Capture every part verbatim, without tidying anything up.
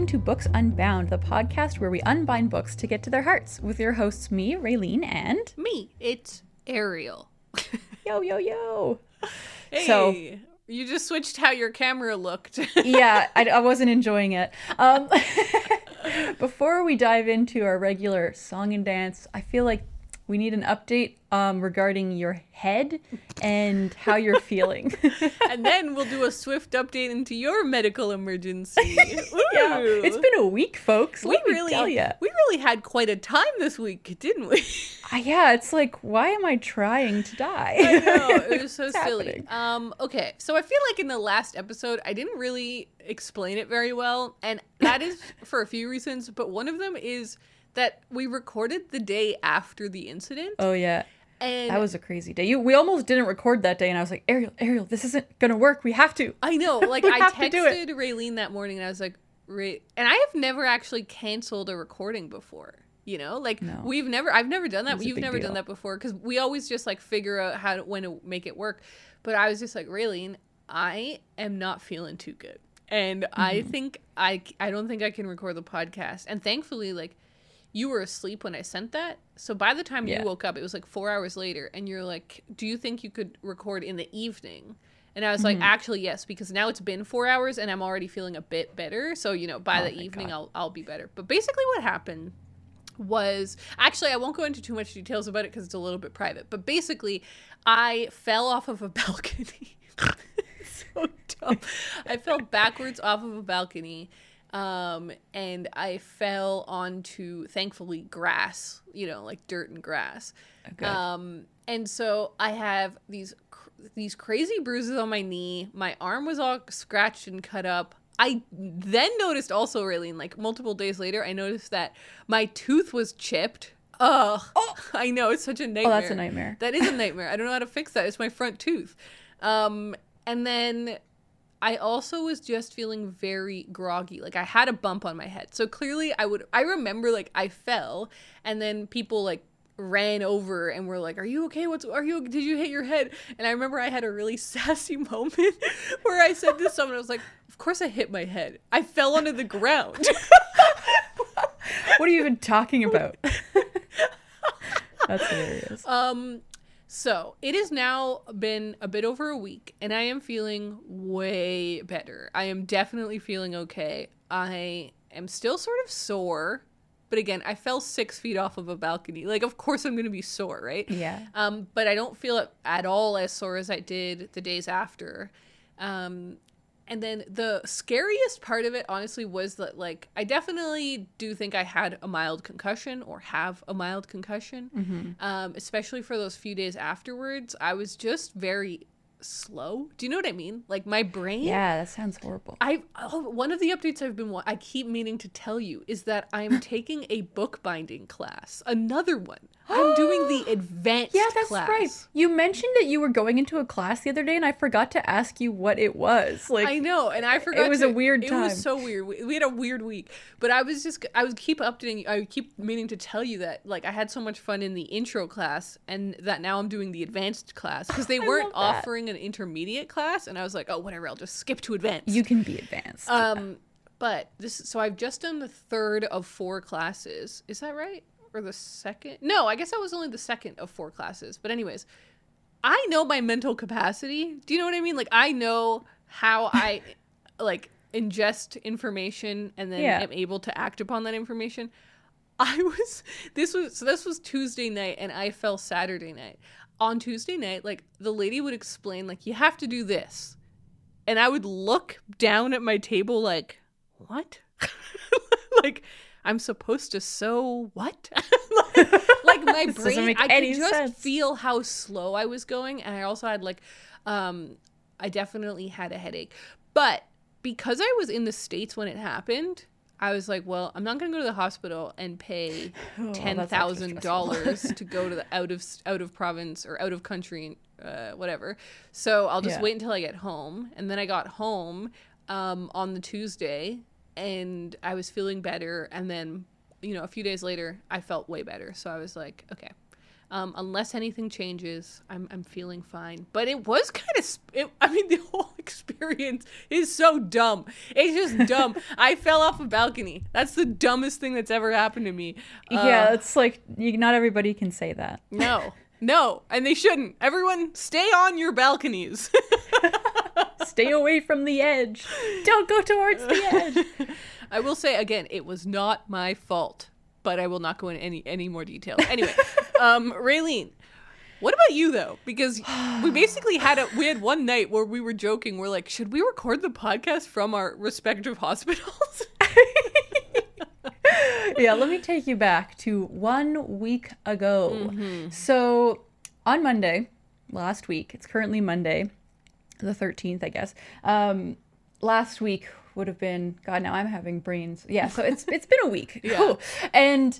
welcome to Books Unbound, the podcast where we unbind books to get to their hearts, with your hosts, me, Raylene, and... Me, it's Ariel. Yo, yo, yo. Hey, so, you just switched how your camera looked. yeah, I, I wasn't enjoying it. Um, before we dive into our regular song and dance, I feel like we need an update um, regarding your head and how you're feeling. And then we'll do a swift update into your medical emergency. Yeah, it's been a week, folks. We Let me really, tell ya. we really had quite a time this week, didn't we? Uh, yeah, it's like, why am I trying to die? I know, it was so What's silly. happening? Um, okay, so I feel like in the last episode, I didn't really explain it very well, and that is for a few reasons, but one of them is that we recorded the day after the incident. Oh, yeah. And That was a crazy day. You, we almost didn't record that day, and I was like, Ariel, Ariel, this isn't going to work. We have to. I know, like We I have to do texted Raylene that morning, and I was like, Ray, and I have never actually canceled a recording before. You know, like No. we've never, I've never done It that. was a You've big never deal. done that before because we always just like figure out how to, when to make it work. But I was just like, Raylene, I am not feeling too good. And Mm-hmm. I think I, I don't think I can record the podcast. And thankfully, like, you were asleep when I sent that. So by the time Yeah. you woke up, it was like four hours later. And you're like, do you think you could record in the evening? And I was like, Mhm. actually, yes, because now it's been four hours and I'm already feeling a bit better. So, you know, by Oh the my evening, God. I'll I'll be better. But basically what happened was, actually, I won't go into too much details about it because it's a little bit private. But basically, I fell off of a balcony. So dumb. I fell backwards off of a balcony. Um, and I fell onto, thankfully, grass, you know, like dirt and grass. Okay. Um, and so I have these cr- these crazy bruises on my knee. My arm was all scratched and cut up. I then noticed also, Raylene, like multiple days later, I noticed that my tooth was chipped. Ugh. Oh. I know, it's such a nightmare. Oh, that's a nightmare. That is a nightmare. I don't know how to fix that. It's my front tooth. Um, and then I also was just feeling very groggy. Like I had a bump on my head. So clearly I would, I remember like I fell and then people like ran over and were like, are you okay? What's, are you, did you hit your head? And I remember I had a really sassy moment where I said to someone, I was like, of course I hit my head. I fell onto the ground. What are you even talking about? That's hilarious. Um, so it has now been a bit over a week and I am feeling way better. I am definitely feeling okay. I am still sort of sore, but again, I fell six feet off of a balcony. Like, of course I'm going to be sore, right? Yeah. Um, but I don't feel it at all as sore as I did the days after. Um, and then the scariest part of it, honestly, was that, like, I definitely do think I had a mild concussion or have a mild concussion, Mm-hmm. um, especially for those few days afterwards. I was just very slow. Do you know what I mean? Like, my brain... Yeah, that sounds horrible. I oh, one of the updates I've been wa- I keep meaning to tell you is that I'm taking a bookbinding class. Another one. I'm doing the advanced Yeah, that's class. right. You mentioned that you were going into a class the other day, and I forgot to ask you what it was. Like, I know, and I forgot. it was to- a weird It time. was so weird. We, we had a weird week, but I was just I would keep updating. I would keep meaning to tell you that like I had so much fun in the intro class, and that now I'm doing the advanced class because they I weren't love that. offering an intermediate class, and I was like, oh whatever, I'll just skip to advanced. you can be advanced. Um, but this, so I've just done the third of four classes. Is that right? Or the second? No, I guess that was only the second of four classes. But anyways, I know my mental capacity. Do you know what I mean? Like, I know how I, like, ingest information and then Yeah. am able to act upon that information. I was, this was, so this was Tuesday night and I fell Saturday night. On Tuesday night, like, the lady would explain, like, you have to do this. And I would look down at my table like, what? Like, I'm supposed to sew what? like, like, my This doesn't brain, make I any could just sense. feel how slow I was going. And I also had like, um, I definitely had a headache. But because I was in the States when it happened, I was like, well, I'm not going to go to the hospital and pay Oh, ten that's thousand dollars extra to go to the out of out of province or out of country, uh, whatever. So I'll just Yeah. wait until I get home. And then I got home um, on the Tuesday, and I was feeling better. And then, you know, a few days later, I felt way better. So I was like, okay. Um, unless anything changes, I'm I'm feeling fine. But it was kind of, sp- I mean, the whole experience is so dumb. It's just dumb. I fell off a balcony. That's the dumbest thing that's ever happened to me. Uh, Yeah, it's like you, not everybody can say that. No, no, and they shouldn't. Everyone, stay on your balconies. Stay away from the edge. Don't go towards the edge. I will say again, it was not my fault, but I will not go into any any more details. Anyway, um, Raylene, what about you though? Because we basically had a we had one night where we were joking. We're like, should we record the podcast from our respective hospitals? Yeah, let me take you back to one week ago. Mm-hmm. So on Monday, last week, it's currently Monday, the thirteenth, I guess. Um, last week would have been, God, now I'm having brains. Yeah, so it's it's been a week. Yeah. And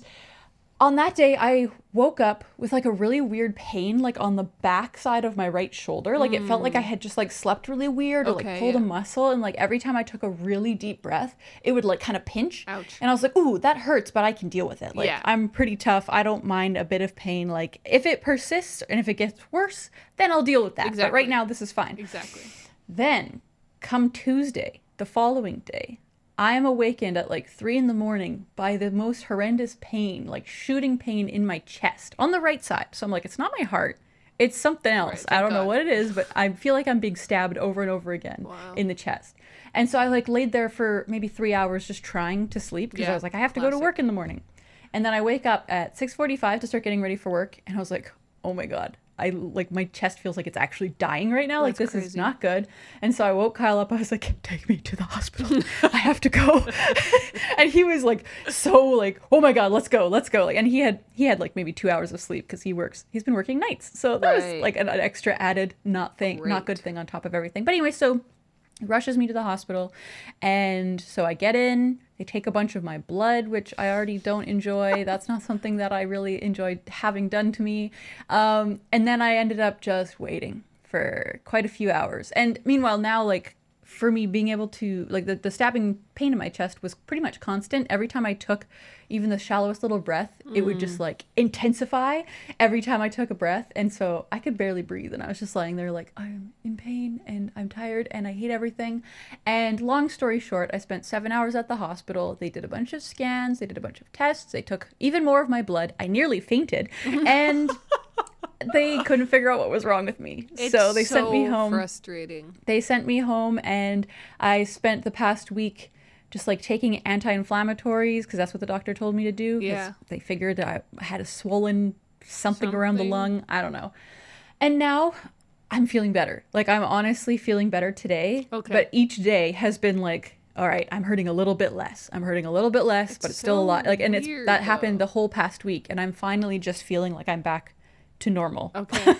on that day, I woke up with like a really weird pain, like on the back side of my right shoulder. Like mm. it felt like I had just like slept really weird or okay, like pulled yeah. a muscle. And like every time I took a really deep breath, it would like kind of pinch. Ouch. And I was like, ooh, that hurts, but I can deal with it. Like yeah. I'm pretty tough. I don't mind a bit of pain. Like if it persists and if it gets worse, then I'll deal with that. Exactly. But right now, this is fine. Exactly. Then come Tuesday, the following day, I am awakened at like three in the morning by the most horrendous pain, like shooting pain in my chest on the right side. So I'm like, it's not my heart. It's something else. Right, I don't God. know what it is, but I feel like I'm being stabbed over and over again wow. in the chest. And so I like laid there for maybe three hours just trying to sleep because yeah, I was like, I have to classic. go to work in the morning. And then I wake up at six forty-five to start getting ready for work. And I was like, oh my God. I like my chest feels like it's actually dying right now. That's like this crazy. Is not good. And so I woke Kyle up. I was like, take me to the hospital. I have to go. And he was like, so like, oh my God, let's go, let's go. Like, and he had, he had like maybe two hours of sleep because he works, he's been working nights. So that right. was like an, an extra added not thing, Great. not good thing on top of everything. But anyway, so he rushes me to the hospital. And so I get in, they take a bunch of my blood, which I already don't enjoy. That's not something that I really enjoyed having done to me. Um, and then I ended up just waiting for quite a few hours. And meanwhile, now, like, for me being able to, like, the, the stabbing pain in my chest was pretty much constant. Every time I took even the shallowest little breath, mm. it would just, like, intensify every time I took a breath. And so I could barely breathe. And I was just lying there like, I'm in pain and I'm tired and I hate everything. And long story short, I spent seven hours at the hospital. They did a bunch of scans. They did a bunch of tests. They took even more of my blood. I nearly fainted. And they couldn't figure out what was wrong with me. It's so they so sent me home. Frustrating. They sent me home and I spent the past week just like taking anti-inflammatories because that's what the doctor told me to do. Yeah. They figured I had a swollen something, something around the lung. I don't know. And now I'm feeling better. Like I'm honestly feeling better today. Okay. But each day has been like, all right, I'm hurting a little bit less. I'm hurting a little bit less, it's but it's so still a lot. Like, and weird, it's that though. happened the whole past week, and I'm finally just feeling like I'm back to normal. Okay.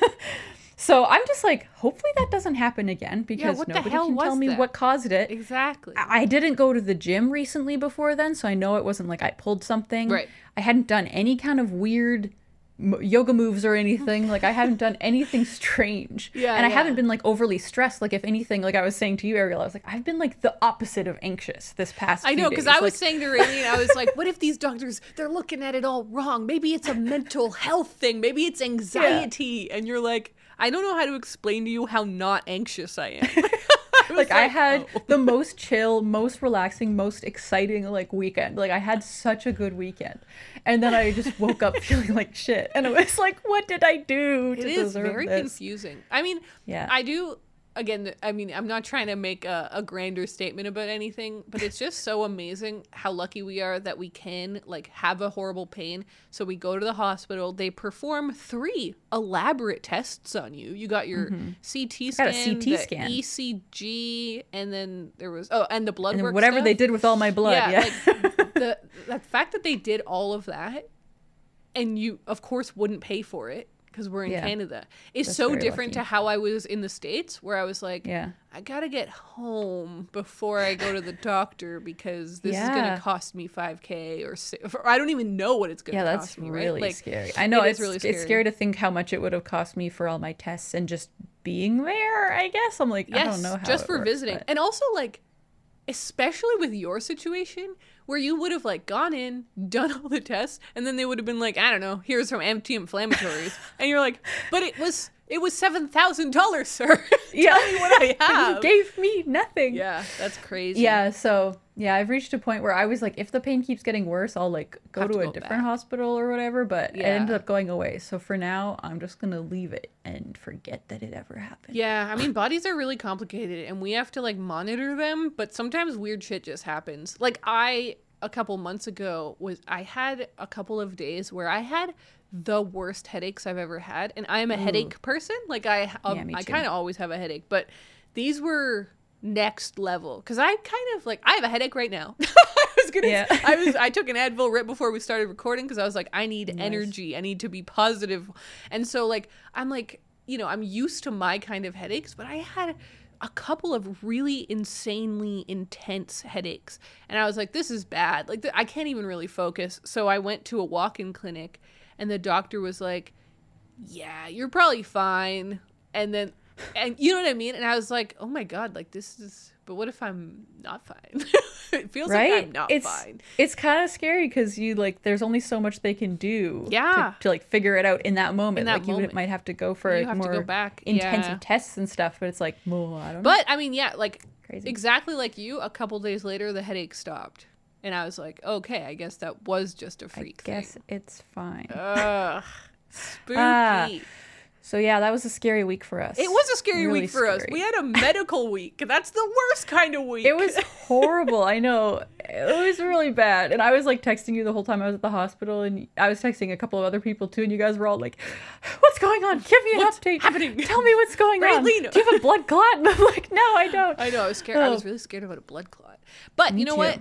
So I'm just like, hopefully that doesn't happen again because yeah, nobody can tell me that? what caused it. Exactly. I-, I didn't go to the gym recently before then, so I know it wasn't like I pulled something. Right. I hadn't done any kind of weird m- yoga moves or anything. Like I haven't done anything strange. Yeah. And I yeah. haven't been like overly stressed. Like if anything, like I was saying to you, Ariel, I was like, I've been like the opposite of anxious this past I know, because I was like, saying to Raylene, I was like, what if these doctors, they're looking at it all wrong? Maybe it's a mental health thing. Maybe it's anxiety. Yeah. And you're like, I don't know how to explain to you how not anxious I am. I like, like I had oh. the most chill, most relaxing, most exciting like weekend. Like I had such a good weekend. And then I just woke up feeling like shit. And it was like, what did I do to It is deserve very this? confusing. I mean, yeah. I do... Again, I mean, I'm not trying to make a, a grander statement about anything, but it's just so amazing how lucky we are that we can, like, have a horrible pain. So we go to the hospital. They perform three elaborate tests on you. You got your mm-hmm. C T scan, got a C T the scan. E C G, and then there was, oh, and the blood and work whatever stuff. they did with all my blood. Yeah, yeah. like, the, the fact that they did all of that, and you, of course, wouldn't pay for it, because we're in yeah. Canada, is That's so different lucky. to how I was in the States, where I was like, yeah. I gotta get home before I go to the doctor because this yeah. is gonna cost me five K or, or I don't even know what it's gonna yeah, cost that's me, really right? Like, scary. I know it it's is really scary. It's scary to think how much it would have cost me for all my tests and just being there, I guess. I'm like, yes, I don't know how just it for works, visiting. but... And also, like, especially with your situation where you would have like gone in, done all the tests, and then they would have been like, I don't know, here's some anti-inflammatories. And you're like, but it was it was seven thousand dollars, sir. Tell Yeah. me what I have. You gave me nothing. Yeah, that's crazy. Yeah, so yeah, I've reached a point where I was like, if the pain keeps getting worse, I'll like go Have to to a go different back. hospital or whatever, but it Yeah. ended up going away. So for now, I'm just gonna leave it and forget that it ever happened. Yeah, I mean, bodies are really complicated and we have to like monitor them, but sometimes weird shit just happens. Like I, a couple months ago, was I had a couple of days where I had the worst headaches I've ever had. And I am a headache person. Like I, um, Yeah, me I too. kind of always have a headache, but these were next level. Cause I kind of like, I have a headache right now. I was gonna, Yeah. I was, I took an Advil right before we started recording. Cause I was like, I need Nice. energy. I need to be positive. And so like, I'm like, you know, I'm used to my kind of headaches, but I had a couple of really insanely intense headaches. And I was like, this is bad. Like, th- I can't even really focus. So I went to a walk-in clinic and the doctor was like, yeah, you're probably fine. And then, and you know what I mean? And I was like, oh my God, like this is, but what if I'm not fine? It feels Right? like I'm not it's fine. it's kind of scary because you like there's only so much they can do Yeah. to, to like figure it out in that moment. In that like you moment. might have to go for You have to more go back. intensive Yeah. tests and stuff, but it's like, well, I don't know. But I mean, yeah, like Crazy. exactly like you, a couple days later, the headache stopped. And I was like, okay, I guess that was just a I freak guess thing. it's fine. Ugh. Spooky. Ah, So yeah, that was a scary week for us. it was a scary Really week for us. scary. We had a medical week. That's the worst kind of week. It was horrible. I know. It was really bad. And I was like texting you the whole time I was at the hospital, and I was texting a couple of other people too, and you guys were all like, what's going on? Give me an What's update. happening? Tell me what's going Right, on. Lena? Do you have a blood clot? And I'm like, no, I don't. I know. I was scared. I was Oh. really scared about a blood clot. But Me you know too. what?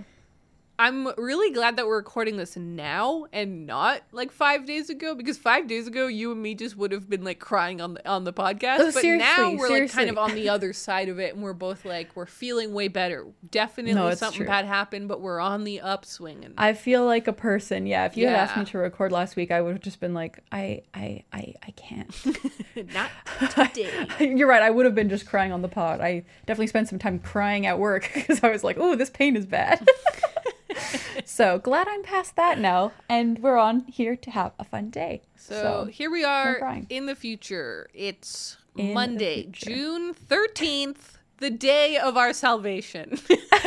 I'm really glad that we're recording this now and not like five days ago, because five days ago you and me just would have been like crying on the on the podcast. Oh, but seriously, now we're like kind seriously. of on the other side of it, and we're both like we're feeling way better. Definitely No, it's something true. bad happened, but we're on the upswing. And I feel like a person. Yeah, if you had asked Yeah. me to record last week, I would have just been like, I, I, I, I can't. not today. You're right. I would have been just crying on the pod. I definitely spent some time crying at work because I was like, oh, this pain is bad. So glad I'm past that now, and we're on here to have a fun day. So, here we no are crying. in the future. It's In the Monday, future. June thirteenth, the day of our salvation.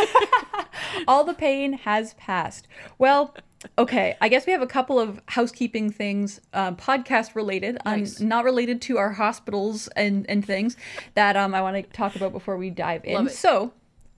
All the pain has passed. Well, okay. I guess we have a couple of housekeeping things, um, podcast related, Nice. um, not related to our hospitals and, and things that um, I want to talk about before we dive in. Love it. So,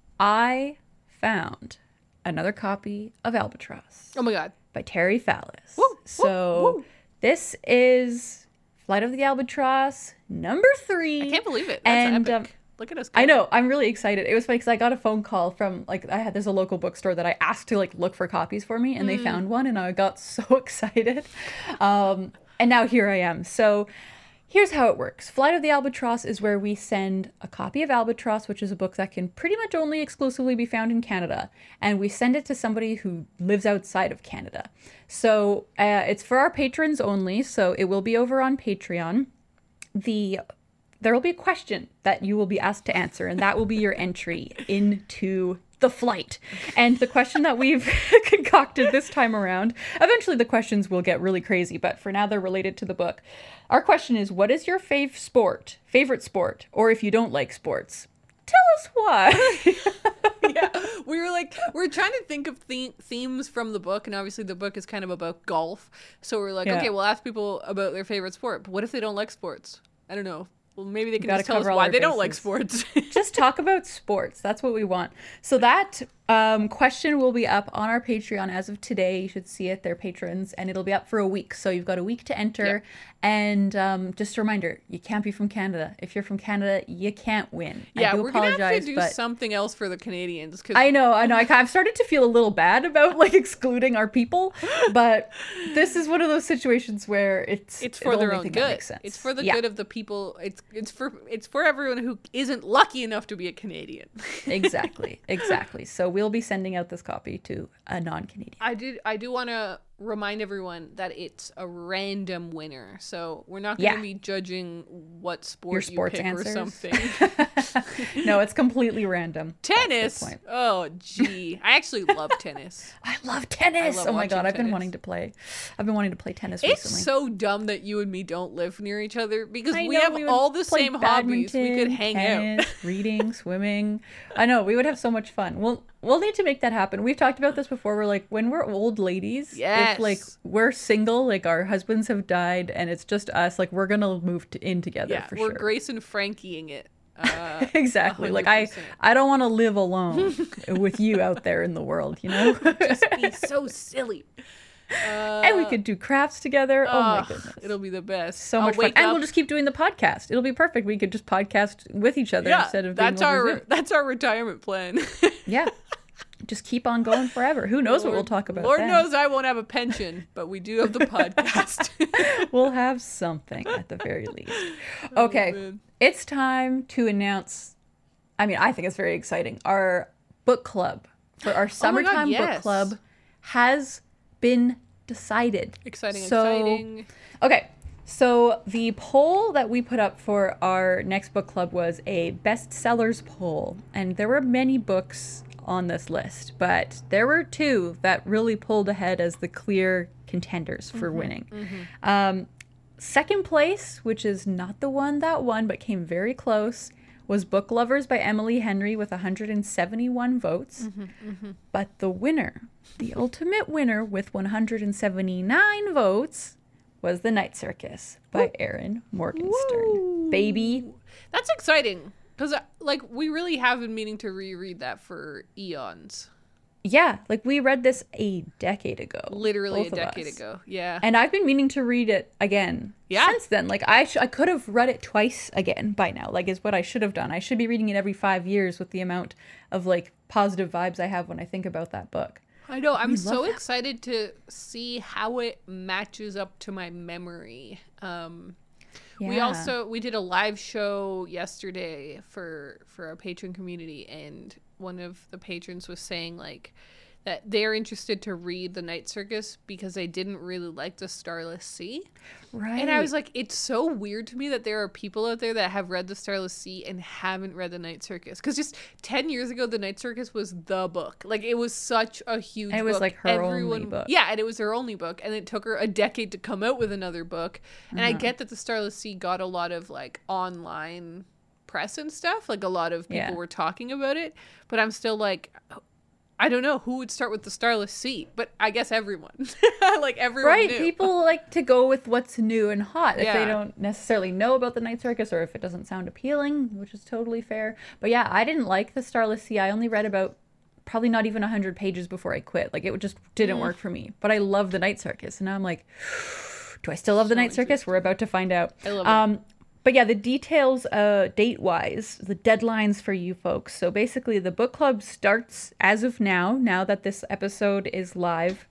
I found another copy of Albatross Oh my God. by Terry Fallis. Woo, woo, so, woo. this is Flight of the Albatross number three. I can't believe it. That's And, epic. um, Look at us go. I know. I'm really excited. It was funny because I got a phone call from like I had there's a local bookstore that I asked to like look for copies for me, and they found one, and I got so excited. Um, and now here I am. So here's how it works. Flight of the Albatross is where we send a copy of Albatross, which is a book that can pretty much only exclusively be found in Canada, and we send it to somebody who lives outside of Canada. So uh, it's for our patrons only. So it will be over on Patreon. The there will be a question that you will be asked to answer, and that will be your entry into the flight. And the question that we've concocted this time around, eventually the questions will get really crazy, but for now they're related to the book. Our question is, what is your fave sport, favorite sport, or if you don't like sports, tell us why. Yeah, we were like, we we're trying to think of the- themes from the book, and obviously the book is kind of about golf. So we're like, Yeah. okay, we'll ask people about their favorite sport. But what if they don't like sports? I don't know. Well, maybe they can Gotta just tell us cover all why our they don't like bases. sports. Just talk about sports. That's what we want. So that um, question will be up on our Patreon as of today. You should see it. They're patrons, and it'll be up for a week. So you've got a week to enter. Yep. And um, just a reminder, you can't be from Canada. If you're from Canada, you can't win. Yeah, I do we're gonna have apologize, to do but something else for the Canadians. Cause I know, I know. I, I've started to feel a little bad about like excluding our people, but this is one of those situations where it's it's for the their only own thing that good. makes sense. It's for the Yeah. good of the people. It's it's for it's for everyone who isn't lucky enough to be a Canadian. Exactly, exactly. So we'll be sending out this copy to a non-Canadian. I did. I do want to remind everyone that it's a random winner. So we're not going to Yeah. be judging what sport Your you sports pick answers. or something. No, it's completely random. That's Tennis. the point. Oh, gee. I actually love tennis. I love tennis. I love oh my watching god, I've been tennis. wanting to play. I've been wanting to play tennis It's recently. so dumb that you and me don't live near each other because I we know, have we would all the play same hobbies. We could badminton, hang tennis, out. reading, swimming. I know, we would have so much fun. We'll we'll need to make that happen. We've talked about this before. We're like, when we're old ladies, Yes. if like we're single, like our husbands have died and it's just us, like we're gonna move to, in together Yeah, for we're sure. Grace and Frankieing it. Uh, Exactly. Like one I hundred percent. I don't want to live alone with you out there in the world, you know? Just be so silly. Uh, And we could do crafts together. Oh my ugh, goodness. It'll be the best. So I'll much fun. wake And up- we'll just keep doing the podcast. It'll be perfect. We could just podcast with each other yeah, instead of being that's over our Zoom. that's our retirement plan. Yeah. Just keep on going forever. Who knows what we'll Lord- talk about Lord then. knows I won't have a pension, but we do have the podcast. We'll have something at the very least. Okay. man. It's time to announce, I mean, I think it's very exciting. Our book club for our summertime book yes. club has been decided. Exciting, So- exciting. Okay, so the poll that we put up for our next book club was a bestsellers poll, and there were many books on this list, but there were two that really pulled ahead as the clear contenders for winning. Um, second place, which is not the one that won, but came very close, was Book Lovers by Emily Henry with one hundred seventy-one votes. But the winner, the ultimate winner with one hundred seventy-nine votes, was The Night Circus by Erin Morgenstern. Woo. Baby. That's exciting because, like, we really have been meaning to reread that for eons. Yeah, like we read this a decade ago. Literally both a of decade us. ago. Yeah. And I've been meaning to read it again Yeah. since then. Like I sh- I could have read it twice again by now. Like is what I should have done. I should be reading it every five years with the amount of like positive vibes I have when I think about that book. I know. I'm love so that. excited to see how it matches up to my memory. Um, We Yeah. also we did a live show yesterday for for our patron community, and one of the patrons was saying like that they're interested to read The Night Circus because they didn't really like The Starless Sea. Right. And I was like, it's so weird to me that there are people out there that have read The Starless Sea and haven't read The Night Circus. Because just ten years ago, The Night Circus was the book. Like, it was such a huge And it was, book. like, her only book. Yeah, and it was her only book. And it took her a decade to come out with another book. And Uh-huh. I get that The Starless Sea got a lot of, like, online press and stuff. Like, a lot of people Yeah. were talking about it. But I'm still like... I don't know who would start with The Starless Sea, but I guess everyone. Like, everyone Right, knew. people like to go with what's new and hot if they Yeah. don't necessarily know about the Night Circus or if it doesn't sound appealing, which is totally fair. But yeah, I didn't like the Starless Sea. I only read about probably not even one hundred pages before I quit. Like it just didn't Mm. work for me. But I love the Night Circus, and now I'm like, do I still love the So Night Circus? We're about to find out. I love it. um, But yeah, the details, uh, date-wise, the deadlines for you folks. So basically, the book club starts as of now, now that this episode is live.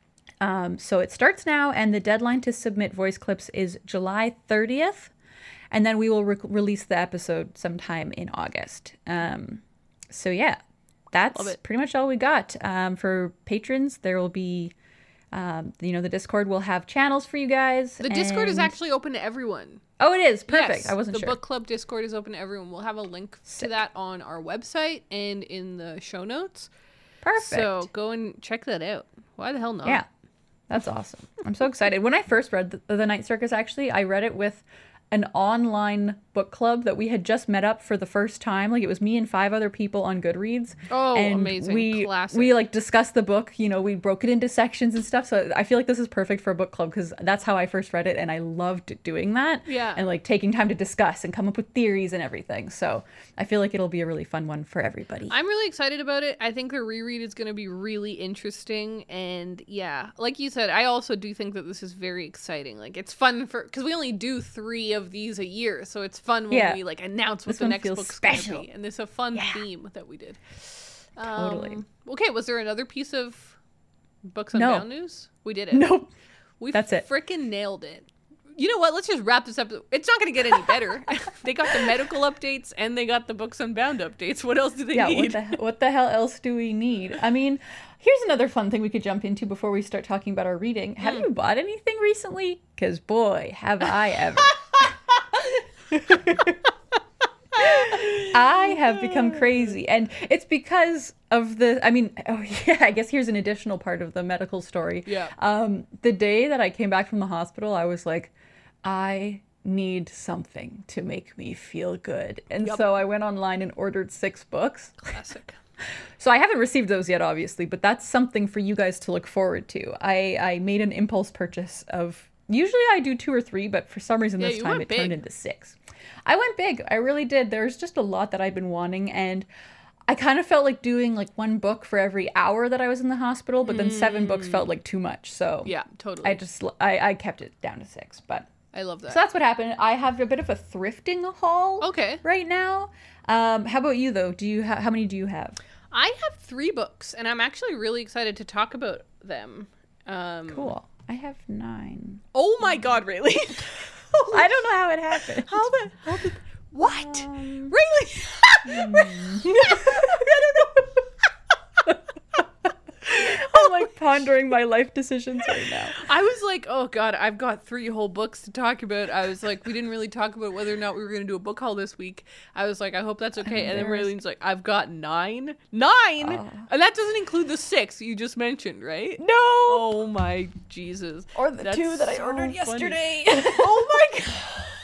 Um, so it starts now, and the deadline to submit voice clips is July thirtieth. And then we will re- release the episode sometime in August. Um, so yeah, Love that's it. pretty much all we got. Um, for patrons, there will be, um, you know, the Discord will have channels for you guys. The Discord is and- actually open to everyone. Oh, it is. Perfect. Yes, I wasn't the sure. book club Discord is open to everyone. We'll have a link Sick. to that on our website and in the show notes. Perfect. So go and check that out. Why the hell not? Yeah, that's awesome. I'm so excited. When I first read the, the Night Circus, actually, I read it with an online book club that we had just met up for the first time. Like it was me and five other people on Goodreads. Oh, and amazing. We Classic. we like discussed the book. You know, we broke it into sections and stuff. So I feel like this is perfect for a book club because that's how I first read it, and I loved doing that. Yeah. And like taking time to discuss and come up with theories and everything. So I feel like it'll be a really fun one for everybody. I'm really excited about it. I think the reread is going to be really interesting. And yeah, like you said, I also do think that this is very exciting. Like it's fun for, because we only do three of these a year. So it's fun when Yeah. we like announce what This the one next feels book's going to special. be. And there's a fun Yeah. theme that we did. Totally. Um, okay, was there another piece of Books No. Unbound news? We did it. Nope. We That's it. freaking nailed it. you know what? Let's just wrap this up. It's not going to get any better. They got the medical updates and they got the Books Unbound updates. What else do they yeah, need? what the, what the hell else do we need? I mean, here's another fun thing we could jump into before we start talking about our reading. Have mm. you bought anything recently? Because boy, have I ever. I have become crazy, and it's because of the, I mean, oh yeah, I guess here's an additional part of the medical story. Yeah. Um, the day that I came back from the hospital, I was like, I need something to make me feel good. And yep. so I went online and ordered six books. Classic. So I haven't received those yet, obviously, but that's something for you guys to look forward to. I, I made an impulse purchase of, usually I do two or three, but for some reason yeah, this time it big. turned into six. I went big. I really did. There's just a lot that I've been wanting, and I kind of felt like doing like one book for every hour that I was in the hospital, but then mm. seven books felt like too much. So yeah, totally. I just I, I kept it down to six, but I love that. So that's what happened. I have a bit of a thrifting haul. Okay. Right now. Um, how about you though? Do you ha- how many do you have? I have three books, and I'm actually really excited to talk about them. Um, cool. I have nine. Oh my God! Really? I don't know how it happened. How the how did what? Um, really? Hmm. I don't know. I'm like pondering my life decisions right now. I was like, oh God, I've got three whole books to talk about. I was like, we didn't really talk about whether or not we were going to do a book haul this week. I was like, I hope that's okay. And then Raylene's like, I've got nine. Nine? Uh, and that doesn't include the six you just mentioned, right? No. Oh my Jesus. Or the That's two that I so ordered funny. yesterday. Oh my God.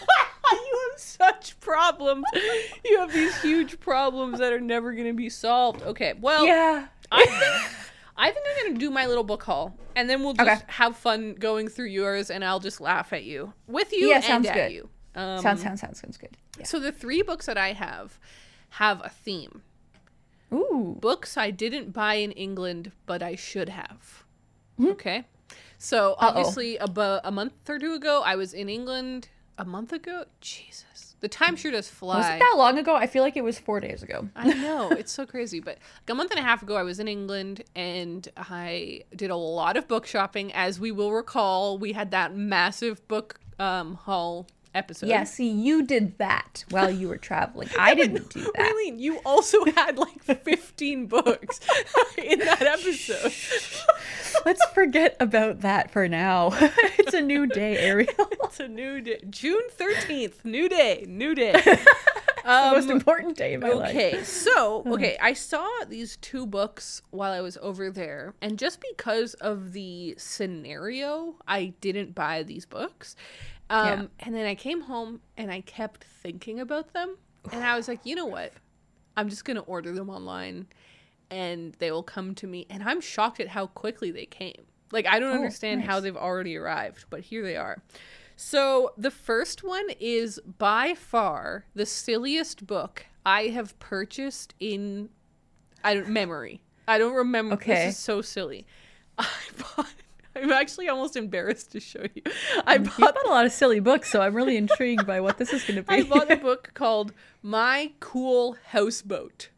You have such problems. You have these huge problems that are never going to be solved. Okay, well, yeah. I think... I think I'm going to do my little book haul, and then we'll just okay. have fun going through yours, and I'll just laugh at you. With you yeah, and sounds at good. you. Um, sounds, sounds, sounds, sounds good. Yeah. So the three books that I have have a theme. Ooh. Books I didn't buy in England, but I should have. Mm-hmm. Okay? So obviously, about a month or two ago, I was in England. A month ago? Jesus. The time sure does fly. Was it that long ago? I feel like it was four days ago. I know. It's so crazy. But like a month and a half ago, I was in England, and I did a lot of book shopping. As we will recall, we had that massive book um, haul episode. Yeah, see, you did that while you were traveling. I didn't do that. Raylene, you also had like fifteen books in that episode. Let's forget about that for now. It's a new day, Ariel. It's a new day. June thirteenth. New day. New day. Um, the most important day in my okay, life. Okay, so, okay, I saw these two books while I was over there, and just because of the scenario, I didn't buy these books. Um, yeah. And then I came home, and I kept thinking about them, and I was like, you know what? I'm just going to order them online, and they will come to me, and I'm shocked at how quickly they came. Like, I don't oh, understand nice. how they've already arrived, but here they are. So the first one is by far the silliest book I have purchased in I don't memory. I don't remember. Okay. This is so silly. I bought. I'm actually almost embarrassed to show you. I bought, you bought a lot of silly books, so I'm really intrigued by what this is going to be. I bought a book called My Cool Houseboat.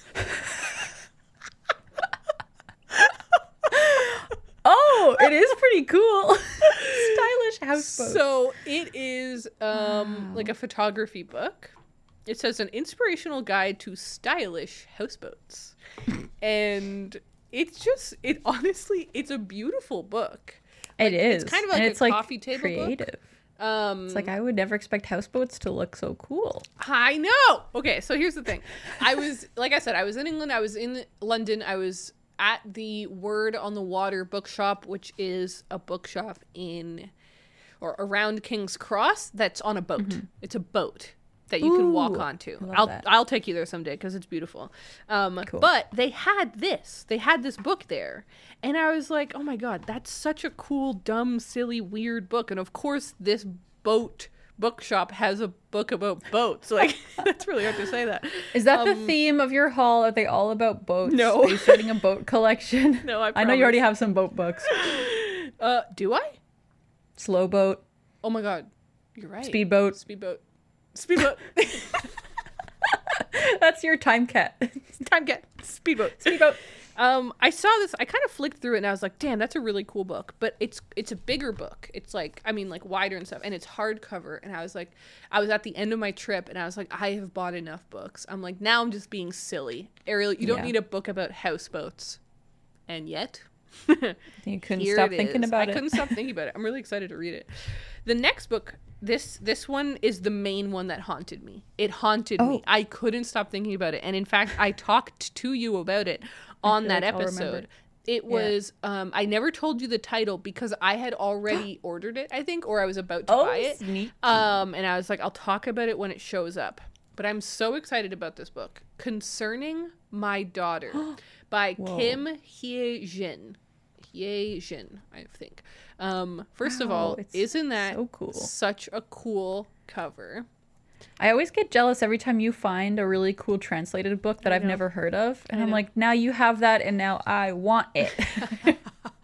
Oh, it is pretty cool. Stylish houseboat. So it is um, wow. like a photography book. It says an inspirational guide to stylish houseboats. And it's just, it honestly, it's a beautiful book. It like, is. It's kind of like and a it's like coffee table creative. book. Um, it's like I would never expect houseboats to look so cool. I know. Okay, so here's the thing. I was, like I said, I was in England. I was in London. I was at the Word on the Water bookshop, which is a bookshop in or around King's Cross that's on a boat. Mm-hmm. It's a boat that you Ooh, can walk onto. I'll that. I'll take you there someday because it's beautiful. Um, cool. But they had this. They had this book there. And I was like, oh my God, that's such a cool, dumb, silly, weird book. And of course, this boat bookshop has a book about boats. Like, that's really hard to say that. Is that um, the theme of your haul? Are they all about boats? No. Are you starting a boat collection? No, I promise. I know you already have some boat books. Uh, do I? Slow boat. Oh my God. You're right. Speedboat. Speedboat. Speedboat. That's your time cat. Time cat. Speedboat. Speedboat. Um, I saw this. I kind of flicked through it, and I was like, "Damn, that's a really cool book." But it's it's a bigger book. It's like, I mean, like wider and stuff, and it's hardcover. And I was like, I was at the end of my trip, and I was like, I have bought enough books. I'm like, now I'm just being silly. Ariel, you don't Yeah. need a book about houseboats, and yet. You couldn't Here stop it thinking is. about I it. couldn't stop thinking about it. I'm really excited to read it. The next book, this this one is the main one that haunted me. It haunted me. Oh. I couldn't stop thinking about it. And in fact, I talked to you about it on feel that like I'll remember. episode. It was um I never told you the title because I had already ordered it, I think, or I was about to Oh, buy it. sneaky. Um and I was like, I'll talk about it when it shows up. But I'm so excited about this book. Concerning My Daughter by Whoa. Kim Hye Jin. Hye Jin, I think. Um, first of Wow, all, it's isn't that so cool. such a cool cover? I always get jealous every time you find a really cool translated book that I I've know. never heard of. And I I'm know. like, now you have that and now I want it. And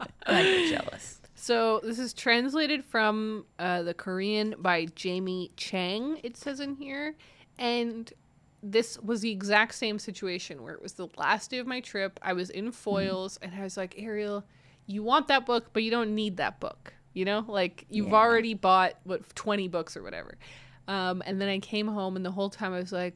I get jealous. So this is translated from uh, the Korean by Jamie Chang, it says in here. And this was the exact same situation where it was the last day of my trip. I was in foils and I was like, Ariel, you want that book, but you don't need that book. You know, like you've Yeah. already bought what twenty books or whatever. Um, and then I came home and the whole time I was like,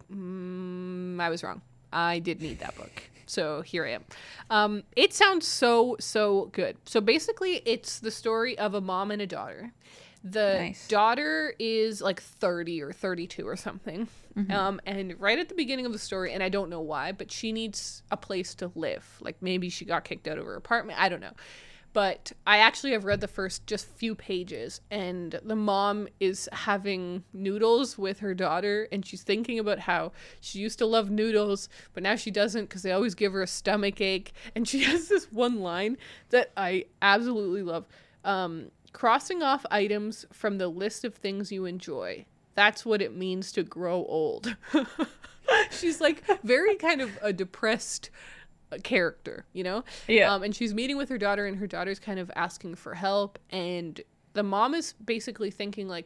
mm, I was wrong. I did need that book. So here I am. Um, it sounds so, so good. So basically it's the story of a mom and a daughter. The Nice. daughter is like thirty or thirty-two or something. Mm-hmm. Um, and right at the beginning of the story, and I don't know why, but she needs a place to live. Like maybe she got kicked out of her apartment. I don't know. But I actually have read the first just few pages, and the mom is having noodles with her daughter, and she's thinking about how she used to love noodles, but now she doesn't because they always give her a stomach ache. And she has this one line that I absolutely love. Um, crossing off items from the list of things you enjoy. That's what it means to grow old. She's like very kind of a depressed character, you know? Yeah. Um, and she's meeting with her daughter, and her daughter's kind of asking for help. And the mom is basically thinking, like,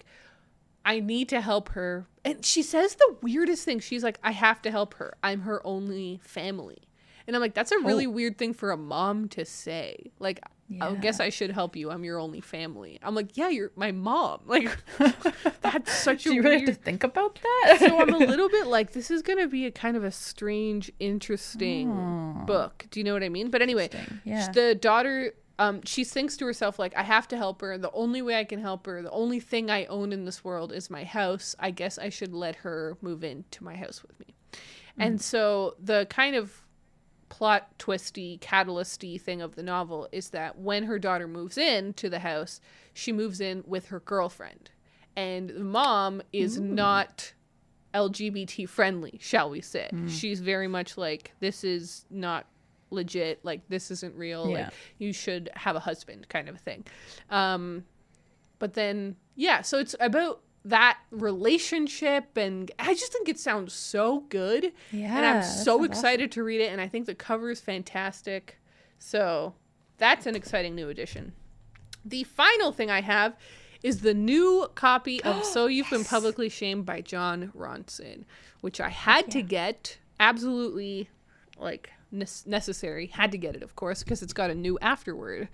I need to help her. And she says the weirdest thing. She's like, I have to help her. I'm her only family. And I'm like, that's a really Oh. weird thing for a mom to say. Like, I Yeah. guess I should help you. I'm your only family. I'm like, yeah, you're my mom. Like, that's such a Do you really weird have to think about that? so I'm a little bit like, this is going to be a kind of a strange, interesting Oh. book. Do you know what I mean? But anyway, Interesting, yeah. the daughter, um, she thinks to herself, like, I have to help her. The only way I can help her, the only thing I own in this world is my house. I guess I should let her move into my house with me. And so the kind of plot twisty, catalysty thing of the novel is that when her daughter moves in to the house, she moves in with her girlfriend. And the mom is not L G B T friendly, shall we say. She's very much like, this is not legit, like this isn't real, Yeah. like you should have a husband kind of a thing. Um, but then, yeah, so it's about that relationship, and I just think it sounds so good. Yeah, And I'm that so sounds excited to read it, and I think the cover is fantastic. So that's an exciting new addition. The final thing I have is the new copy of So You've Been Publicly Shamed by John Ronson, which I had to get, absolutely, like, ne- necessary. Had to get it, of course, because it's got a new afterword.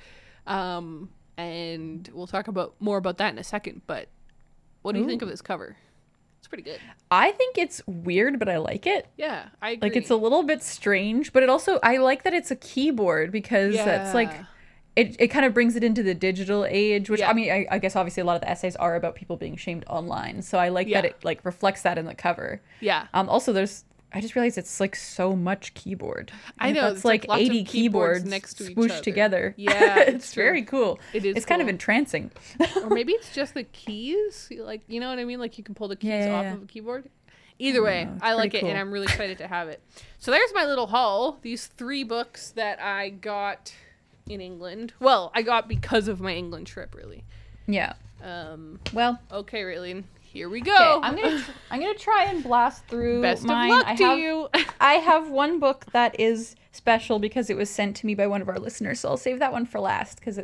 Um, and we'll talk about more about that in a second, but what do you think of this cover? It's pretty good. I think it's weird, but I like it. Yeah, I agree. Like, it's a little bit strange, but it also, I like that it's a keyboard because that's like, Yeah. it, it kind of brings it into the digital age, which, Yeah. I mean, I, I guess obviously a lot of the essays are about people being shamed online. So I like Yeah. that it, like, reflects that in the cover. Yeah. Um. Also, there's, I just realized it's, like, so much keyboard. I And know, That's, it's, like, like, lots of eighty keyboards keyboards next to each swooshed other. together. Yeah, it's, it's true. very cool. It is It's kind of cool. entrancing. Or maybe it's just the keys, like, you know what I mean, like you can pull the keys Yeah, yeah, off yeah. of a keyboard. Either way, know, it's I like pretty it, and cool. I'm really excited to have it. So there's my little haul. These three books that I got in England. Well, I got because of my England trip, really. Yeah. Um, Well, okay, Raylene, here we go. okay, I'm gonna tr- I'm gonna try and blast through Best mine. of luck I to have, you. I have one book that is special because it was sent to me by one of our listeners, so I'll save that one for last because it's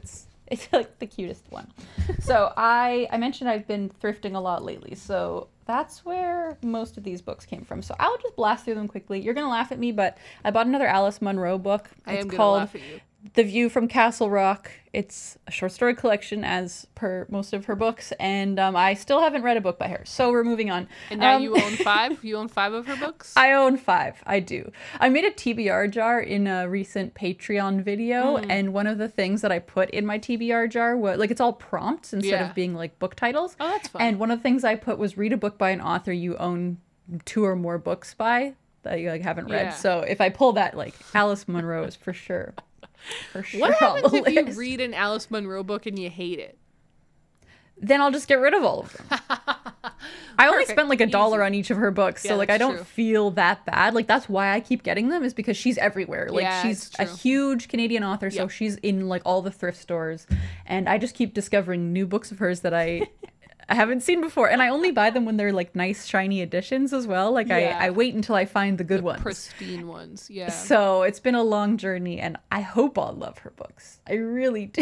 It's like the cutest one. So I I mentioned I've been thrifting a lot lately. So that's where most of these books came from. So I'll just blast through them quickly. You're gonna laugh at me, but I bought another Alice Munro book. I It's am gonna called laugh at you. The View from Castle Rock. It's a short story collection, as per most of her books, and um, I still haven't read a book by her. So we're moving on. And now Um, you own five? You own five of her books? I own five. I do. I made a T B R jar in a recent Patreon video, Mm. and one of the things that I put in my T B R jar was like it's all prompts instead Yeah. of being like book titles. Oh, that's fun. And one of the things I put was read a book by an author you own two or more books by that you like haven't read. Yeah. So if I pull that, like Alice Munro is for sure, for sure. What on happens the if you list. read an Alice Munro book and you hate it? Then I'll just get rid of all of them. I only Perfect. spent like a dollar Easy. on each of her books, so Yeah, like I that's don't true. feel that bad. Like that's why I keep getting them, is because she's everywhere. Like Yeah, she's it's a true. huge Canadian author, so Yep. she's in like all the thrift stores, and I just keep discovering new books of hers that I I haven't seen before, and I only buy them when they're like nice shiny editions as well. Like Yeah. I I wait until I find the good ones. Pristine ones, yeah. So it's been a long journey, and I hope I'll love her books. I really do.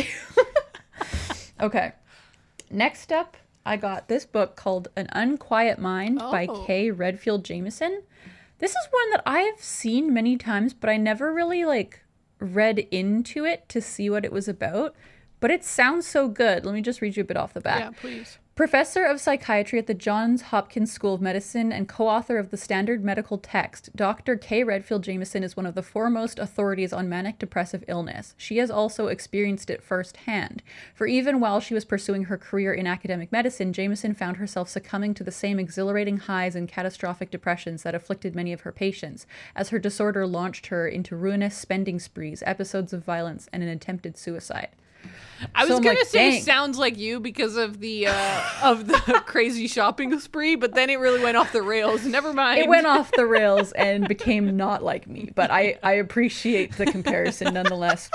Okay. Next up, I got this book called An Unquiet Mind by Oh. Kay Redfield Jamison. This is one that I have seen many times, but I never really like read into it to see what it was about. But it sounds so good. Let me just read you a bit off the bat. Yeah, please. Professor of psychiatry at the Johns Hopkins School of Medicine and co-author of the Standard Medical Text, Doctor Kay Redfield Jamison is one of the foremost authorities on manic depressive illness. She has also experienced it firsthand. For even while she was pursuing her career in academic medicine, Jamison found herself succumbing to the same exhilarating highs and catastrophic depressions that afflicted many of her patients, as her disorder launched her into ruinous spending sprees, episodes of violence, and an attempted suicide. I was So I'm gonna like, say dang. sounds like you because of the uh, of the crazy shopping spree, but then it really went off the rails. Never mind. It went off the rails and became not like me, but I, I appreciate the comparison nonetheless.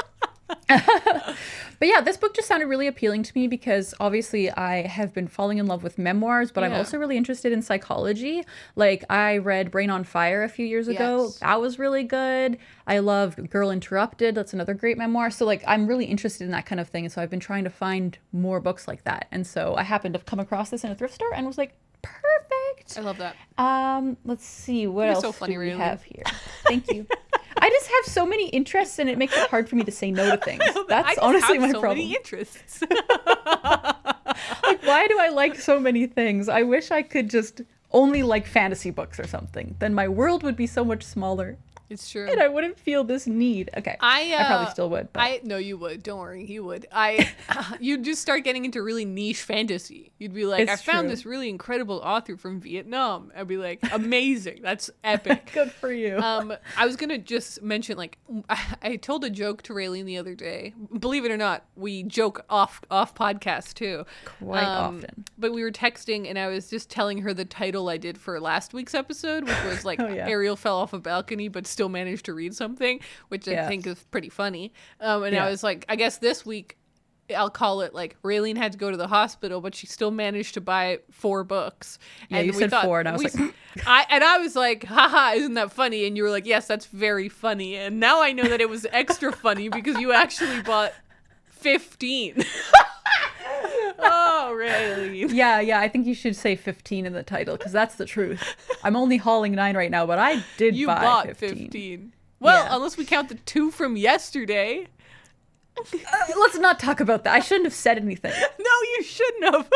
But yeah, this book just sounded really appealing to me because obviously I have been falling in love with memoirs, but I'm Yeah. also really interested in psychology. Like I read Brain on Fire a few years ago. Yes. That was really good. I loved Girl Interrupted. That's another great memoir. So like I'm really interested in that kind of thing. And so I've been trying to find more books like that. And so I happened to come across this in a thrift store and was like, perfect. I love that. Um, let's see what You're else so funny, do we Raylene. have here. Thank you. I just have so many interests, and it makes it hard for me to say no to things. I That's just honestly have my so problem. many interests. Like, why do I like so many things? I wish I could just only like fantasy books or something. Then my world would be so much smaller, It's true. and I wouldn't feel this need. Okay, I, uh, I probably still would. But. I no, you would. Don't worry, you would. I, you'd just start getting into really niche fantasy. You'd be like, It's I found true. this really incredible author from Vietnam. I'd be like, amazing. That's epic. Good for you. Um, I was gonna just mention, like, I, I told a joke to Raylene the other day. Believe it or not, we joke off off podcast too, Quite Um, often. But we were texting, and I was just telling her the title I did for last week's episode, which was like Oh, yeah. Ariel fell off a balcony, but still managed to read something, which I Yes. think is pretty funny. Um, and Yeah. I was like, I guess this week I'll call it like Raylene had to go to the hospital, but she still managed to buy four books. Yeah, and you said four, and I was we- like, I and I was like, haha, isn't that funny? And you were like, yes, that's very funny. And now I know that it was extra funny because you actually bought fifteen. Oh, Raylene. Yeah, yeah, I think you should say fifteen in the title because that's the truth. I'm only hauling nine right now, but I did You buy bought fifteen. fifteen. Well, Yeah. unless we count the two from yesterday. Uh, let's not talk about that. I shouldn't have said anything. No, you shouldn't have.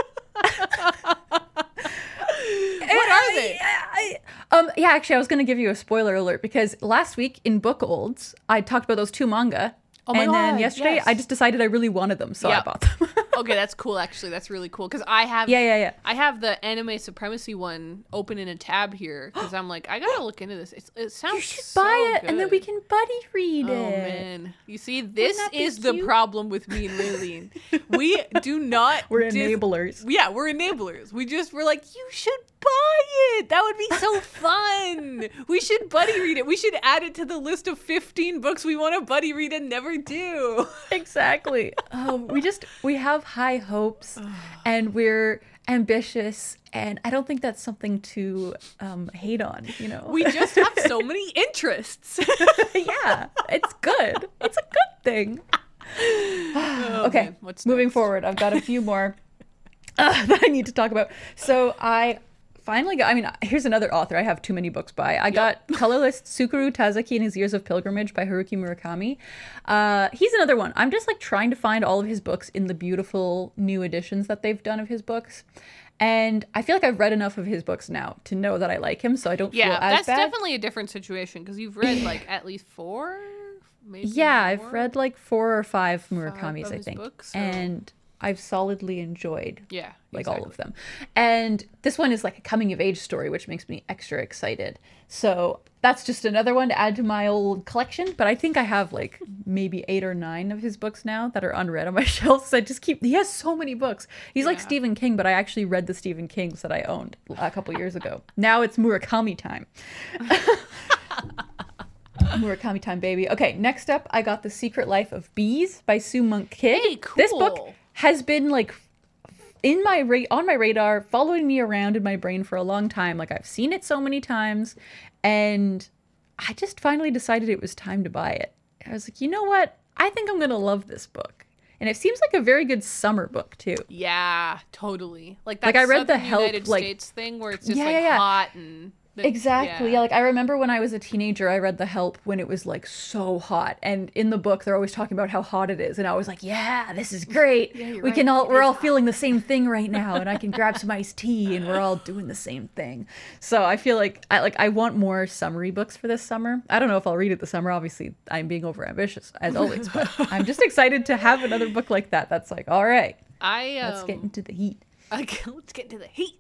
What are they? I, I, um, yeah, actually, I was going to give you a spoiler alert because last week in Book Olds, I talked about those two manga. Oh my and then God, yesterday, yes. I just decided I really wanted them, so I Yep. bought them. Okay, that's cool. Actually, that's really cool because I have Yeah, yeah, yeah. I have the anime supremacy one open in a tab here because I'm like I gotta look into this. It's, it sounds You should so buy it, and then we good. can buddy read Oh it. man, you see, this that be is the cute? problem with me and Raylene. We do not. We're dis- enablers. Yeah, we're enablers. We just we're like, you should buy it. That would be so fun. We should buddy read it. We should add it to the list of fifteen books we want to buddy read and never do. Exactly. Oh, we just we have high hopes, and we're ambitious, and I don't think that's something to um, hate on. You know, We just have so many interests. yeah, it's good. It's a good thing. Oh, Okay, man. What's moving next? forward, I've got a few more uh, that I need to talk about. So I finally got, I mean, here's another author I have too many books by. I got Colorless Tsukuru Tazaki and His Years of Pilgrimage by Haruki Murakami. Uh, he's another one. I'm just like trying to find all of his books in the beautiful new editions that they've done of his books. And I feel like I've read enough of his books now to know that I like him, so I don't Yeah, feel as that's bad. definitely a different situation because you've read like at least four, maybe. Yeah, more? I've read like four or five Murakami's, of I his think. books, so- And I've solidly enjoyed Yeah, like all exactly. of them. And this one is like a coming of age story, which makes me extra excited. So that's just another one to add to my old collection. But I think I have like maybe eight or nine of his books now that are unread on my shelves. I just keep, he has so many books. He's like Yeah. Stephen King, but I actually read the Stephen Kings that I owned a couple years ago. Now it's Murakami time. Murakami time, baby. Okay, next up, I got The Secret Life of Bees by Sue Monk Kidd. Hey, This book cool. has been like in my ra- on my radar, following me around in my brain for a long time. Like I've seen it so many times, and I just finally decided it was time to buy it. I was like, you know what? I think I'm gonna love this book, and it seems like a very good summer book too. Yeah, totally. Like that Like, I read the Southern Help, United like- States thing where it's just Yeah, like yeah, yeah. hot and the- Exactly. Yeah. Like I remember when I was a teenager, I read The Help when it was like so hot, and in the book they're always talking about how hot it is, and I was like, "Yeah, this is great. Yeah, you're we right. can all It we're is all hot." feeling the same thing right now, and I can grab some iced tea, and we're all doing the same thing." So I feel like I like I want more summery books for this summer. I don't know if I'll read it this summer. Obviously, I'm being over ambitious as always, but I'm just excited to have another book like that. That's like, all right, I um, let's get into the heat. Okay, let's get to the heat.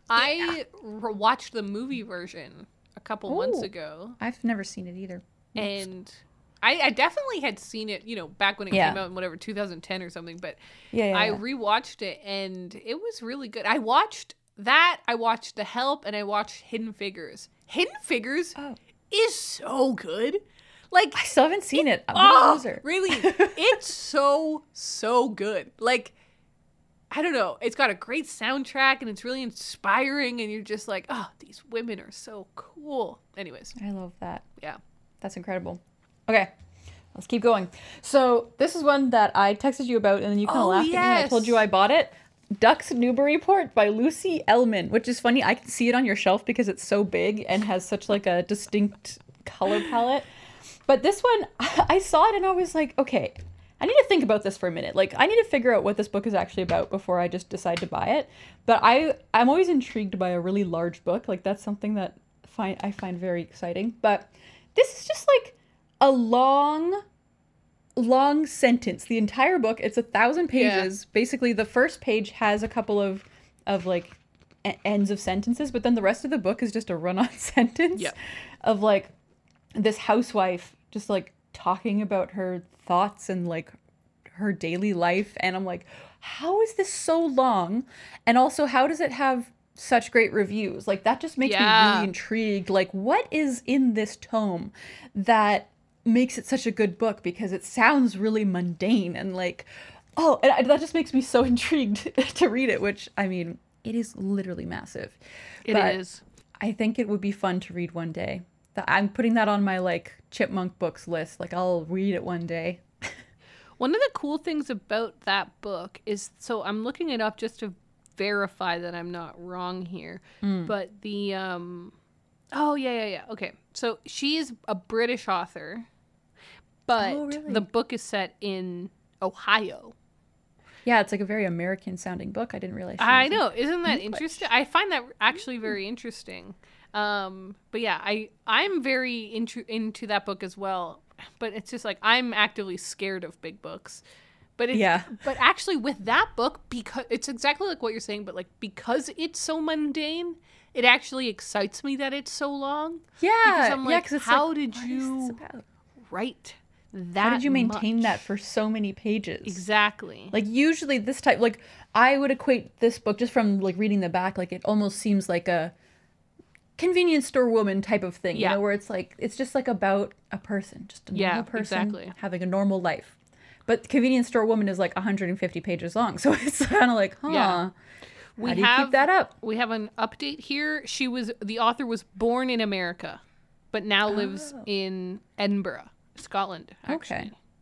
I re- watched the movie version a couple months Ooh. ago, I've never seen it either. and I, I definitely had seen it, you know, back when it Yeah. came out in whatever two thousand ten or something. But Yeah, yeah, I yeah. rewatched it, and it was really good. I watched that. I watched The Help, and I watched Hidden Figures. Hidden Figures Oh. is so good. Like I still haven't seen it. I'm a oh, loser. really? It's so so good. Like I don't know. It's got a great soundtrack and it's really inspiring, and you're just like, oh, these women are so cool. Anyways, I love that. yeah. That's incredible. Okay, let's keep going. So this is one that I texted you about, and then you kind of Oh, laughed at me. And I yes. told you I bought it. Ducks Newburyport by Lucy Ellman, which is funny. I can see it on your shelf because it's so big and has such like a distinct color palette. But this one, I saw it and I was like, okay, I need to think about this for a minute. Like, I need to figure out what this book is actually about before I just decide to buy it. But I, I'm always intrigued by a really large book. Like, that's something that find I find very exciting. But this is just like a long, long sentence. The entire book, it's a thousand pages. Basically, the first page has a couple of, of like, e- ends of sentences, but then the rest of the book is just a run-on sentence Yep. of like this housewife just like talking about her thoughts and like her daily life, and I'm like, how is this so long, and also how does it have such great reviews? Like, that just makes me Yeah. really intrigued. Like, what is in this tome that makes it such a good book? Because it sounds really mundane and like, oh, and I- that just makes me so intrigued to read it, which, I mean, it is literally massive. It But is. I think it would be fun to read one day. Th- I'm putting that on my like chipmunk books list. Like, I'll read it one day. One of the cool things about that book is, so I'm looking it up just to verify that I'm not wrong here. Mm. But the um oh yeah, yeah, yeah. Okay. So she is a British author, but Oh, really? the book is set in Ohio. Yeah, it's like a very American sounding book. I didn't realize. she I was, like, know. Isn't that English. interesting? I find that actually very interesting. Um, but yeah, I I'm very into into that book as well. But it's just like I'm actively scared of big books. But it's, Yeah. But actually, with that book, because it's exactly like what you're saying, but like because it's so mundane, it actually excites me that it's so long. Yeah, Because I'm yeah, like, 'cause it's how like, did what is you this about? write that? How did you maintain much? that for so many pages? Exactly. Like, usually this type, like, I would equate this book just from like reading the back, like it almost seems like a convenience store woman type of thing, Yeah. you know, where it's like it's just like about a person, just a normal Yeah, person exactly. having a normal life. But convenience store woman is like one hundred fifty pages long, so it's kind of like, huh? Yeah. We how do you have keep that up? We have an update here. She was the author was born in America, but now lives Oh. in Edinburgh, Scotland. Actually. Okay.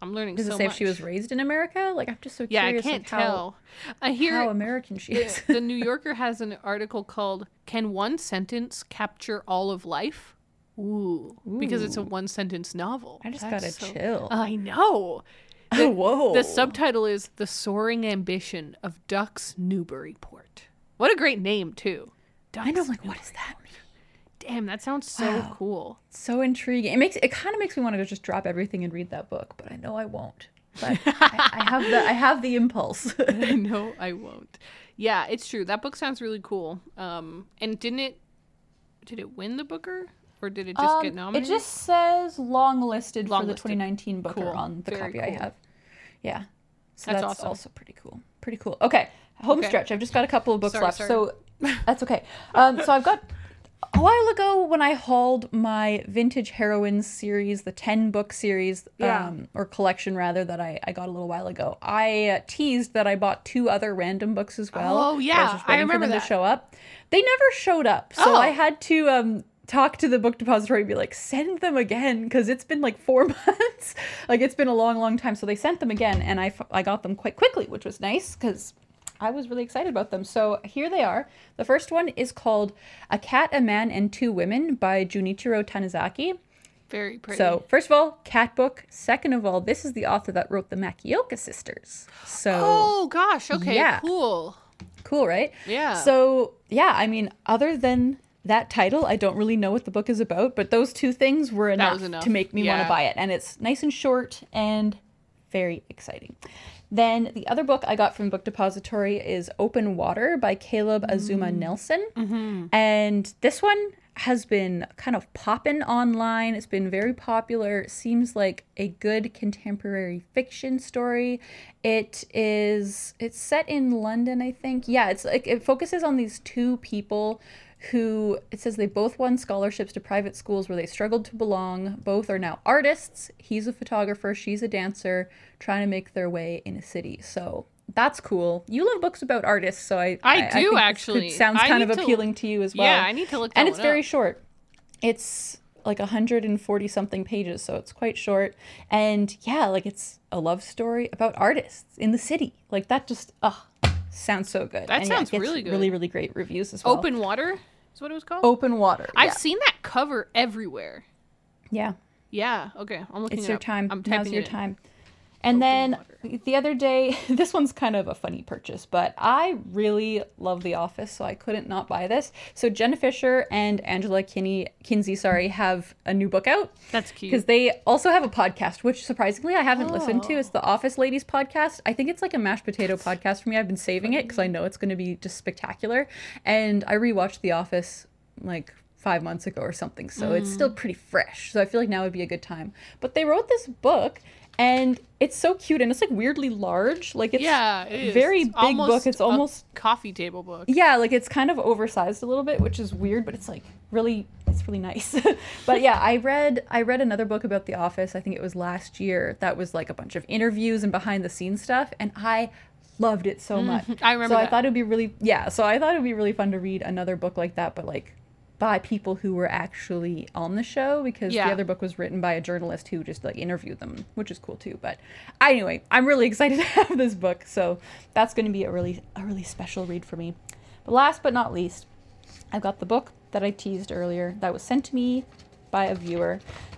I'm learning Does so it say much. if she was raised in America? Like, I'm just so Yeah, I curious can't like, how, tell. I hear how American she is. the New Yorker has an article called "Can One Sentence Capture All of Life?" Ooh, because it's a Ooh. one sentence novel. I just That's gotta so- chill. I know. Oh, whoa. The subtitle is "The Soaring Ambition of Ducks Newburyport." What a great name, too. Ducks I know, like, what does that mean? Damn, that sounds so Wow. cool. So intriguing. It makes it kind of makes me want to just drop everything and read that book, but I know I won't. But I, I have the I have the impulse. I know I won't. Yeah, it's true. That book sounds really cool. Um, and didn't it? Did it win the Booker, or did it just Um, get nominated? It just says long listed Long for the listed. twenty nineteen Booker Cool. on the Very copy I cool. have. Yeah. So That's that's, awesome. also pretty cool. Pretty cool. Okay. Home Okay. stretch. I've just got a couple of books Sorry, left. sorry. So that's okay. Um, so I've got a while ago when I hauled my Vintage Heroines series, the ten book series, Yeah. um, or collection rather, that I, I got a little while ago. I uh, teased that I bought two other random books as well. Oh, I was yeah. just I waiting for remember them that. to show up. They never showed up. So Oh. I had to um, talk to the book depository and be like, send them again, because it's been like four months. Like, it's been a long, long time. So they sent them again, and I, f- I got them quite quickly, which was nice because I was really excited about them. So here they are. The first one is called A Cat, a Man, and Two Women by Junichiro Tanizaki. Very pretty. So first of all, cat book. Second of all, this is the author that wrote the Makioka sisters. So oh gosh. Okay. Yeah. Cool. cool, right? Yeah. So yeah, I mean, other than that title, I don't really know what the book is about, but those two things were enough, was enough. to make me want Yeah. to buy it. And it's nice and short and very exciting. Then the other book I got from Book Depository is Open Water by Caleb Azuma Nelson. Mm-hmm. And this one has been kind of popping online. It's been very popular. Seems like a good contemporary fiction story. It is, it's set in London, I think. Yeah, it's like, it focuses on these two people who, it says they both won scholarships to private schools where they struggled to belong. Both are now artists. He's a photographer, she's a dancer, trying to make their way in a city. So that's cool. You love books about artists, so I I do, think this actually. could- sounds I kind of need to- appealing to you as well. Yeah, I need to look that And it's one very up. short. It's like one hundred forty something pages, so it's quite short. And yeah, like it's a love story about artists in the city. Like that just, ugh, sounds so good. That And yeah, it sounds gets really good. Really, really great reviews as well. Open Water is what it was called. Open Water. I've yeah. seen that cover everywhere. Yeah. Yeah. Okay. I'm looking. It's it your up. time. I'm Now's typing your it in. time. And Open then Water. the other day, this one's kind of a funny purchase, but I really love The Office, so I couldn't not buy this. So Jenna Fisher and Angela Kinney, Kinsey, sorry, have a new book out. That's cute. Because they also have a podcast, which surprisingly I haven't listened to. Oh. It's the Office Ladies podcast. I think it's like a mashed potato podcast for me. I've been saving it because I know it's going to be just spectacular. And I rewatched The Office like five months ago or something, so it's still pretty fresh. So I feel like now would be a good time. But they wrote this book, and it's so cute, and it's like weirdly large. Like it's yeah, it is. very It's big almost book. It's a almost coffee table book. yeah, like it's kind of oversized a little bit, which is weird, but it's like really, it's really nice. But yeah, I read, I read another book about The Office. I think it was last year. That was like a bunch of interviews and behind the scenes stuff, and I loved it so much. I remember So I that. thought it'd be really, yeah. So I thought it'd be really fun to read another book like that, but like by people who were actually on the show, because Yeah. the other book was written by a journalist who just like interviewed them, which is cool too. But anyway, I'm really excited to have this book, so that's going to be a really a really special read for me. But last but not least, I've got the book that I teased earlier that was sent to me by a viewer.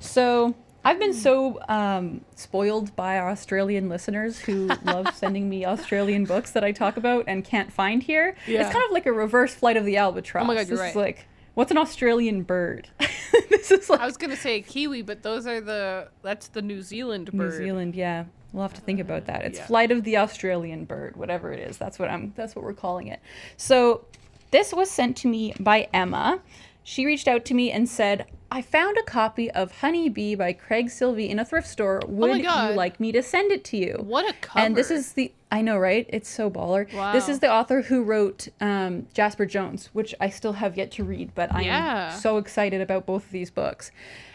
So I've been so um, spoiled by our Australian listeners who love sending me Australian books that I talk about and can't find here. Yeah. It's kind of like a reverse Flight of the Albatross. Oh my God, you're this right. is like, what's an Australian bird? This is like I was gonna say kiwi, but those are the that's the New Zealand bird. New Zealand, yeah. We'll have to think about that. It's yeah. Flight of the Australian Bird, whatever it is. That's what I'm that's what we're calling it. So this was sent to me by Emma. She reached out to me and said, I found a copy of Honey Bee by Craig Silvey in a thrift store. Would you God. like me to send it to you? What a cover! And this is the, I know, right? It's so baller. Wow. This is the author who wrote um, Jasper Jones, which I still have yet to read, but I'm Yeah. so excited about both of these books.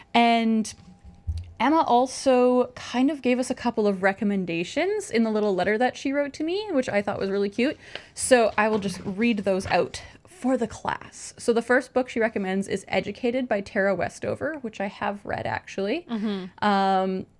And Emma also kind of gave us a couple of recommendations in the little letter that she wrote to me, which I thought was really cute. So I will just read those out for the class. So the first book she recommends is Educated by Tara Westover, which I have read actually. Mm-hmm. Um,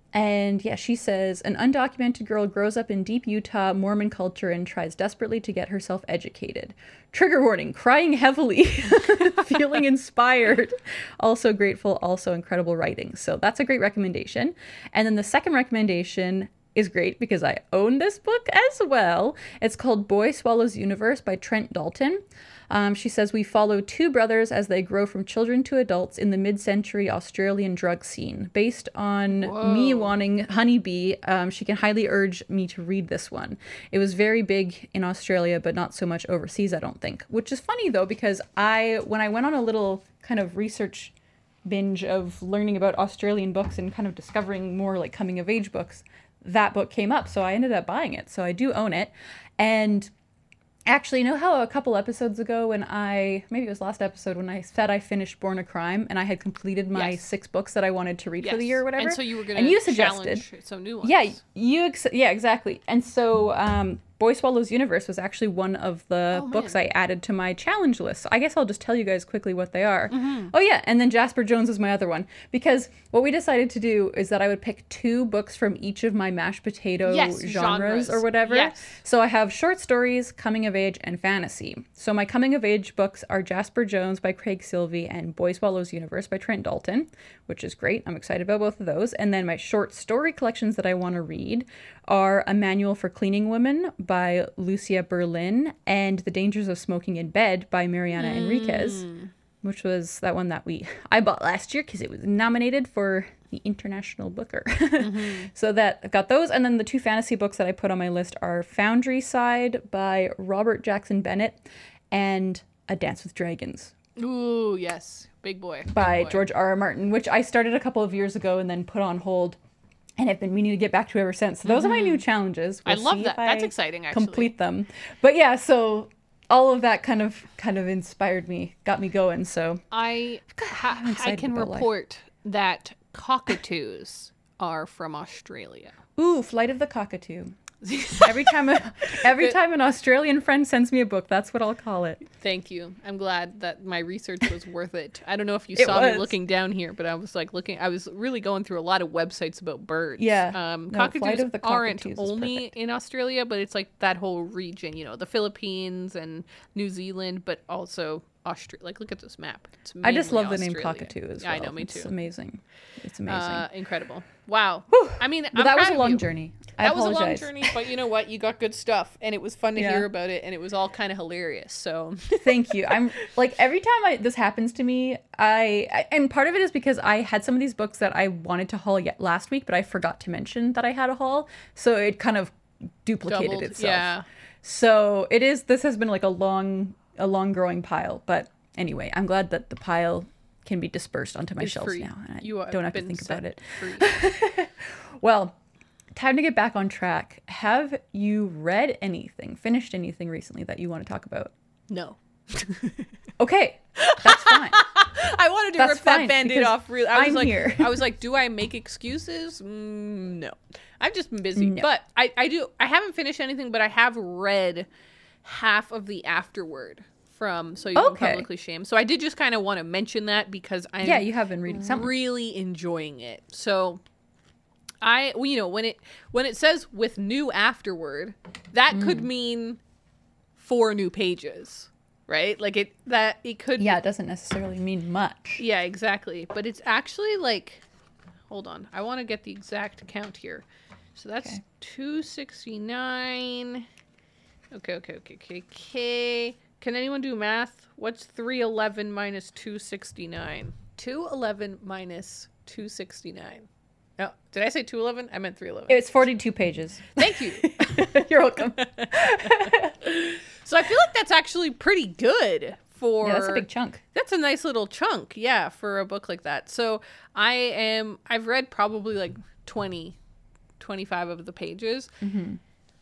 And yeah, she says an undocumented girl grows up in deep Utah Mormon culture and tries desperately to get herself educated. Trigger warning, crying heavily, feeling inspired. Also grateful, also incredible writing. So that's a great recommendation. And then the second recommendation is great because I own this book as well. It's called Boy Swallows Universe by Trent Dalton. Um, she says we follow two brothers as they grow from children to adults in the mid-century Australian drug scene. Based on Whoa. me wanting Honeybee, um, she can highly urge me to read this one. It was very big in Australia, but not so much overseas, I don't think. Which is funny, though, because I, when I went on a little kind of research binge of learning about Australian books and kind of discovering more like coming-of-age books, that book came up, so I ended up buying it. So I do own it. And actually, you know how a couple episodes ago when I, maybe it was last episode, when I said I finished Born a Crime and I had completed my Yes. six books that I wanted to read Yes. for the year or whatever? And so you were going And you to suggested, challenge some new ones. yeah, you, ex- yeah, exactly. And so um, Boy Swallows Universe was actually one of the Oh, books man. I added to my challenge list. So I guess I'll just tell you guys quickly what they are. Mm-hmm. Oh, yeah, and then Jasper Jones is my other one. Because what we decided to do is that I would pick two books from each of my mashed potato Yes, genres, genres. or whatever. Yes. So I have short stories, coming of age, and fantasy. So my coming of age books are Jasper Jones by Craig Silvey and Boy Swallows Universe by Trent Dalton, which is great. I'm excited about both of those. And then my short story collections that I want to read are A Manual for Cleaning Women by Lucia Berlin and The Dangers of Smoking in Bed by Mariana Enriquez, which was that one that we I bought last year because it was nominated for the International Booker. So that I've got those. And then the two fantasy books that I put on my list are Foundry Side by Robert Jackson Bennett and A Dance with Dragons Ooh, yes. Big boy. Big by boy. George R. R. Martin, which I started a couple of years ago and then put on hold and have been meaning to get back to ever since. So those are my new challenges. I We'll love see that. if That's I exciting, actually. complete them. But yeah, so all of that kind of kind of inspired me, got me going. So I, ha- I'm I excited can about life. report that cockatoos are from Australia. ooh, Flight of the Cockatoo. Every time a, every time an Australian friend sends me a book, that's what I'll call it. Thank you. I'm glad that my research was worth it. I don't know if you It saw me was. looking down here, but I was like looking. I was really going through a lot of websites about birds. Yeah. Um, No, Flight cockatoos of the aren't Cockatoos is only perfect. in Australia, but it's like that whole region. You know, the Philippines and New Zealand, but also Australia. Like, look at this map. It's I just mainly love the name Australia. cockatoo as Yeah, well. I know, me It's too. amazing. It's amazing. Uh, incredible. Wow. I mean, but I'm that was proud a of long you. journey. I That was a apologize. long journey, but you know what? You got good stuff, and it was fun to Yeah. hear about it, and it was all kind of hilarious. So, Thank you. I'm like every time I this happens to me, I, I and part of it is because I had some of these books that I wanted to haul yet last week, but I forgot to mention that I had a haul, so it kind of duplicated doubled. itself. Yeah. So it is. This has been like a long, a long growing pile. But anyway, I'm glad that the pile can be dispersed onto my Is shelves free. now, and I You have don't have to been think set about it. free. Well, time to get back on track. Have you read anything, finished anything recently that you want to talk about? No. Okay, that's fine. I wanted to That's rip that fine, band-aid because off. Really, I was I'm like, here. I was like, do I make excuses? Mm, no, I've just been busy. No. But I, I do. I haven't finished anything, but I have read half of the afterword from So You Can Okay. Publicly Shame. So I did just kind of want to mention that because I'm Yeah, you have been reading something. really enjoying it. So I, well, you know, when it when it says with new afterword, that Mm. could mean four new pages, right? Like it that it could. Yeah, it doesn't necessarily mean much. Yeah, exactly. But it's actually like, hold on, I want to get the exact count here. So that's Okay. two sixty-nine. Okay, okay, okay, okay, okay. Can anyone do math? What's three eleven minus two sixty-nine? two eleven minus two sixty-nine. No, did I say two eleven? I meant three eleven. It's forty-two pages. Thank you. You're welcome. So I feel like that's actually pretty good for... Yeah, that's a big chunk. That's a nice little chunk, yeah, for a book like that. So I am, I've read probably like twenty, twenty-five of the pages. Mm-hmm.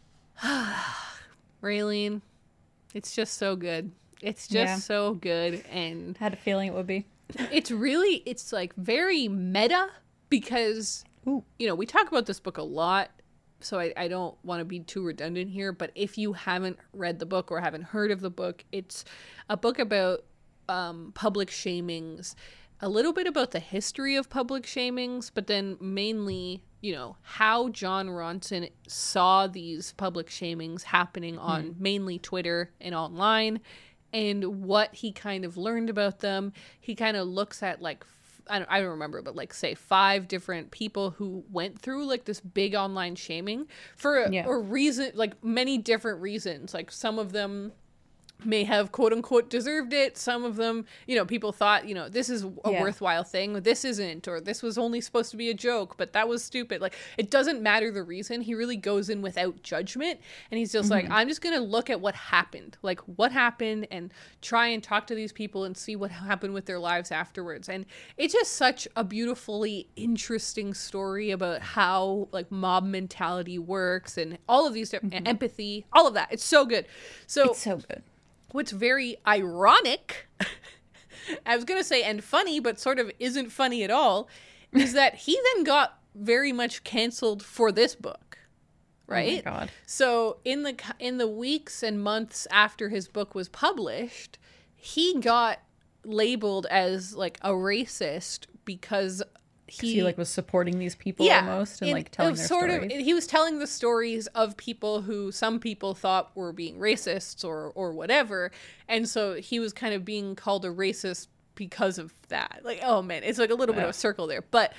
Raylene, it's just so good. It's just Yeah. so good. And Had a feeling it would be. it's really, it's like very meta because, Ooh. you know, we talk about this book a lot. So I, I don't want to be too redundant here, but if you haven't read the book or haven't heard of the book, it's a book about um, public shamings, a little bit about the history of public shamings, but then mainly you know, how Jon Ronson saw these public shamings happening on mm. mainly Twitter and online, and what he kind of learned about them. He kind of looks at like, I don't, I don't remember, but like say five different people who went through like this big online shaming for a, yeah. a reason, like many different reasons. Like some of them may have quote unquote deserved it. Some of them, you know, people thought, you know, this is a yeah. worthwhile thing. This isn't, or this was only supposed to be a joke, but that was stupid. Like, it doesn't matter the reason. He really goes in without judgment. And he's just mm-hmm. like, I'm just going to look at what happened, like what happened, and try and talk to these people and see what happened with their lives afterwards. And it's just such a beautifully interesting story about how like mob mentality works and all of these mm-hmm. empathy, all of that. It's so good. So it's so good. What's very ironic, I was going to say and funny, but sort of isn't funny at all, is that he then got very much canceled for this book, right? Oh my God. So in the in the weeks and months after his book was published, he got labeled as like a racist because he, he like was supporting these people yeah, almost and, and like telling their sort stories. Of, he was telling the stories of people who some people thought were being racists or or whatever, and so he was kind of being called a racist because of that. Like, oh man, it's like a little yeah. bit of a circle there. But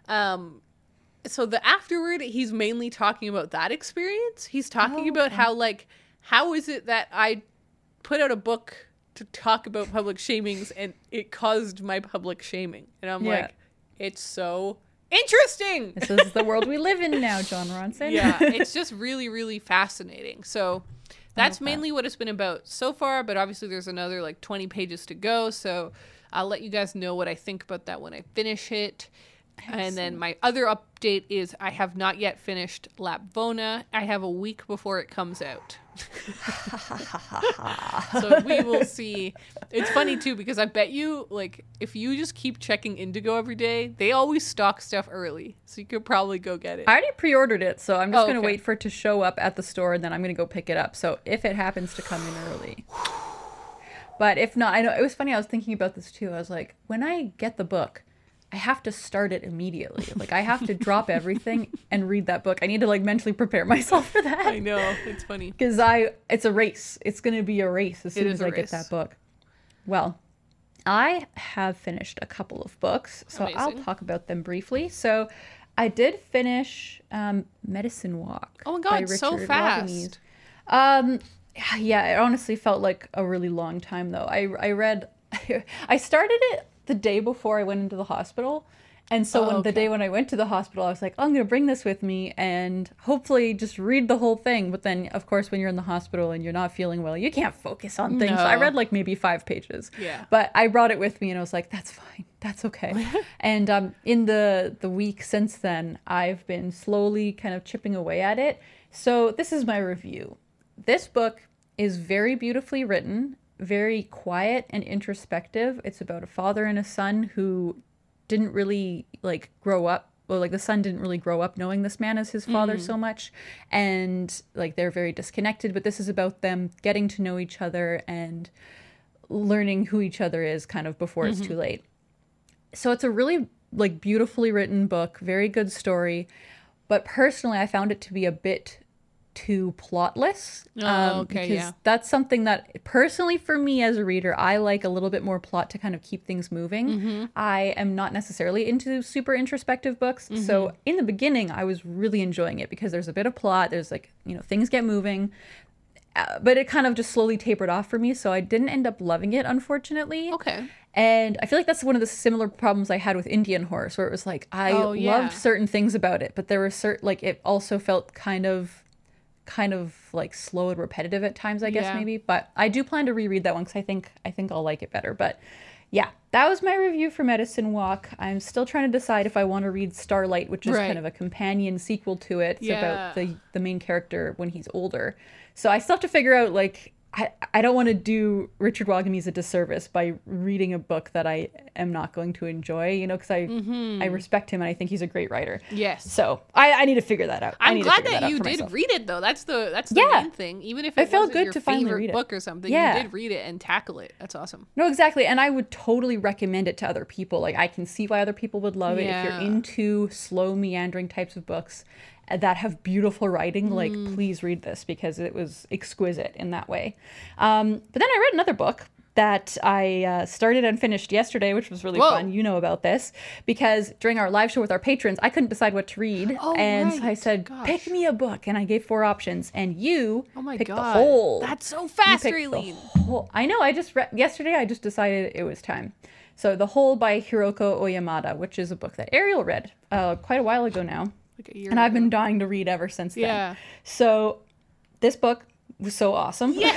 um so the afterward, he's mainly talking about that experience. He's talking oh, about okay. how like how is it that I put out a book to talk about public shamings and it caused my public shaming, and I'm yeah. like, it's so interesting. This is the world we live in now, Jon Ronson. Yeah, it's just really, really fascinating. So that's mainly that. what it's been about so far, but obviously there's another like twenty pages to go. So I'll let you guys know what I think about that when I finish it. Excellent. And then my other update is I have not yet finished Lapvona. I have a week before it comes out. So we will see. It's funny too, because I bet you, like, if you just keep checking Indigo every day, they always stock stuff early, so you could probably go get it. I already pre-ordered it, so I'm just oh, gonna okay. wait for it to show up at the store, and then I'm gonna go pick it up. So if it happens to come in early, but if not, I know it was funny. I was thinking about this too. I was like, when I get the book, I have to start it immediately. Like, I have to drop everything and read that book. I need to like mentally prepare myself for that. I know, it's funny. Because I, it's a race. It's going to be a race as soon as I race. get that book. Well, I have finished a couple of books, so Amazing. I'll talk about them briefly. So I did finish um, Medicine Walk. Oh my God, so fast. Um, yeah, it honestly felt like a really long time though. I, I read, I started it the day before I went into the hospital. And so oh, when okay. the day when I went to the hospital, I was like, oh, I'm going to bring this with me and hopefully just read the whole thing. But then, of course, when you're in the hospital and you're not feeling well, you can't focus on things. No. So I read like maybe five pages. Yeah. But I brought it with me and I was like, that's fine. That's okay. And um, in the, the week since then, I've been slowly kind of chipping away at it. So this is my review. This book is very beautifully written, very quiet and introspective. It's about a father and a son who didn't really like grow up, well, like the son didn't really grow up knowing this man as his father mm. so much, and like they're very disconnected, but this is about them getting to know each other and learning who each other is kind of before mm-hmm. it's too late. So it's a really like beautifully written book, very good story, but personally I found it to be a bit too plotless. Oh, um, okay, because yeah. that's something that personally for me as a reader, I like a little bit more plot to kind of keep things moving. Mm-hmm. I am not necessarily into super introspective books. Mm-hmm. So in the beginning, I was really enjoying it because there's a bit of plot. There's like, you know, things get moving. Uh, but it kind of just slowly tapered off for me. So I didn't end up loving it, unfortunately. Okay. And I feel like that's one of the similar problems I had with Indian Horse, where it was like, I oh, yeah. loved certain things about it, but there were certain, like, it also felt kind of kind of like slow and repetitive at times, I guess, yeah. maybe. But I do plan to reread that one because I think I think I'll like it better. But yeah, that was my review for Medicine Walk. I'm still trying to decide if I want to read Starlight, which is right. kind of a companion sequel to it. It's yeah. about the the main character when he's older. So I still have to figure out, like, I, I don't want to do Richard Wagamese a disservice by reading a book that I am not going to enjoy, you know, because I Mm-hmm. I respect him and I think he's a great writer. Yes. So I, I need to figure that out. I I'm need to glad figure that out you for did myself. read it though. That's the that's the Yeah. main thing. Even if It it, felt wasn't good your to finally favorite read it. book or something, Yeah. you did read it and tackle it. That's awesome. No, exactly. And I would totally recommend it to other people. Like, I can see why other people would love it. If Yeah. you're into slow, meandering types of books that have beautiful writing, like, Mm. please read this because it was exquisite in that way. Um, but then I read another book that I uh, started and finished yesterday, which was really Whoa. fun. You know about this. Because during our live show with our patrons, I couldn't decide what to read. Oh, and so I right. said, Gosh. pick me a book. And I gave four options. And you Oh my picked god. the whole. That's so You fast, picked the Raylene. whole- I know. I just read yesterday. I just decided it was time. So The Whole by Hiroko Oyamada, which is a book that Ariel read uh, quite a while ago now, Like a year and I've ago. been dying to read ever since then. Yeah. So this book was so awesome. Yeah.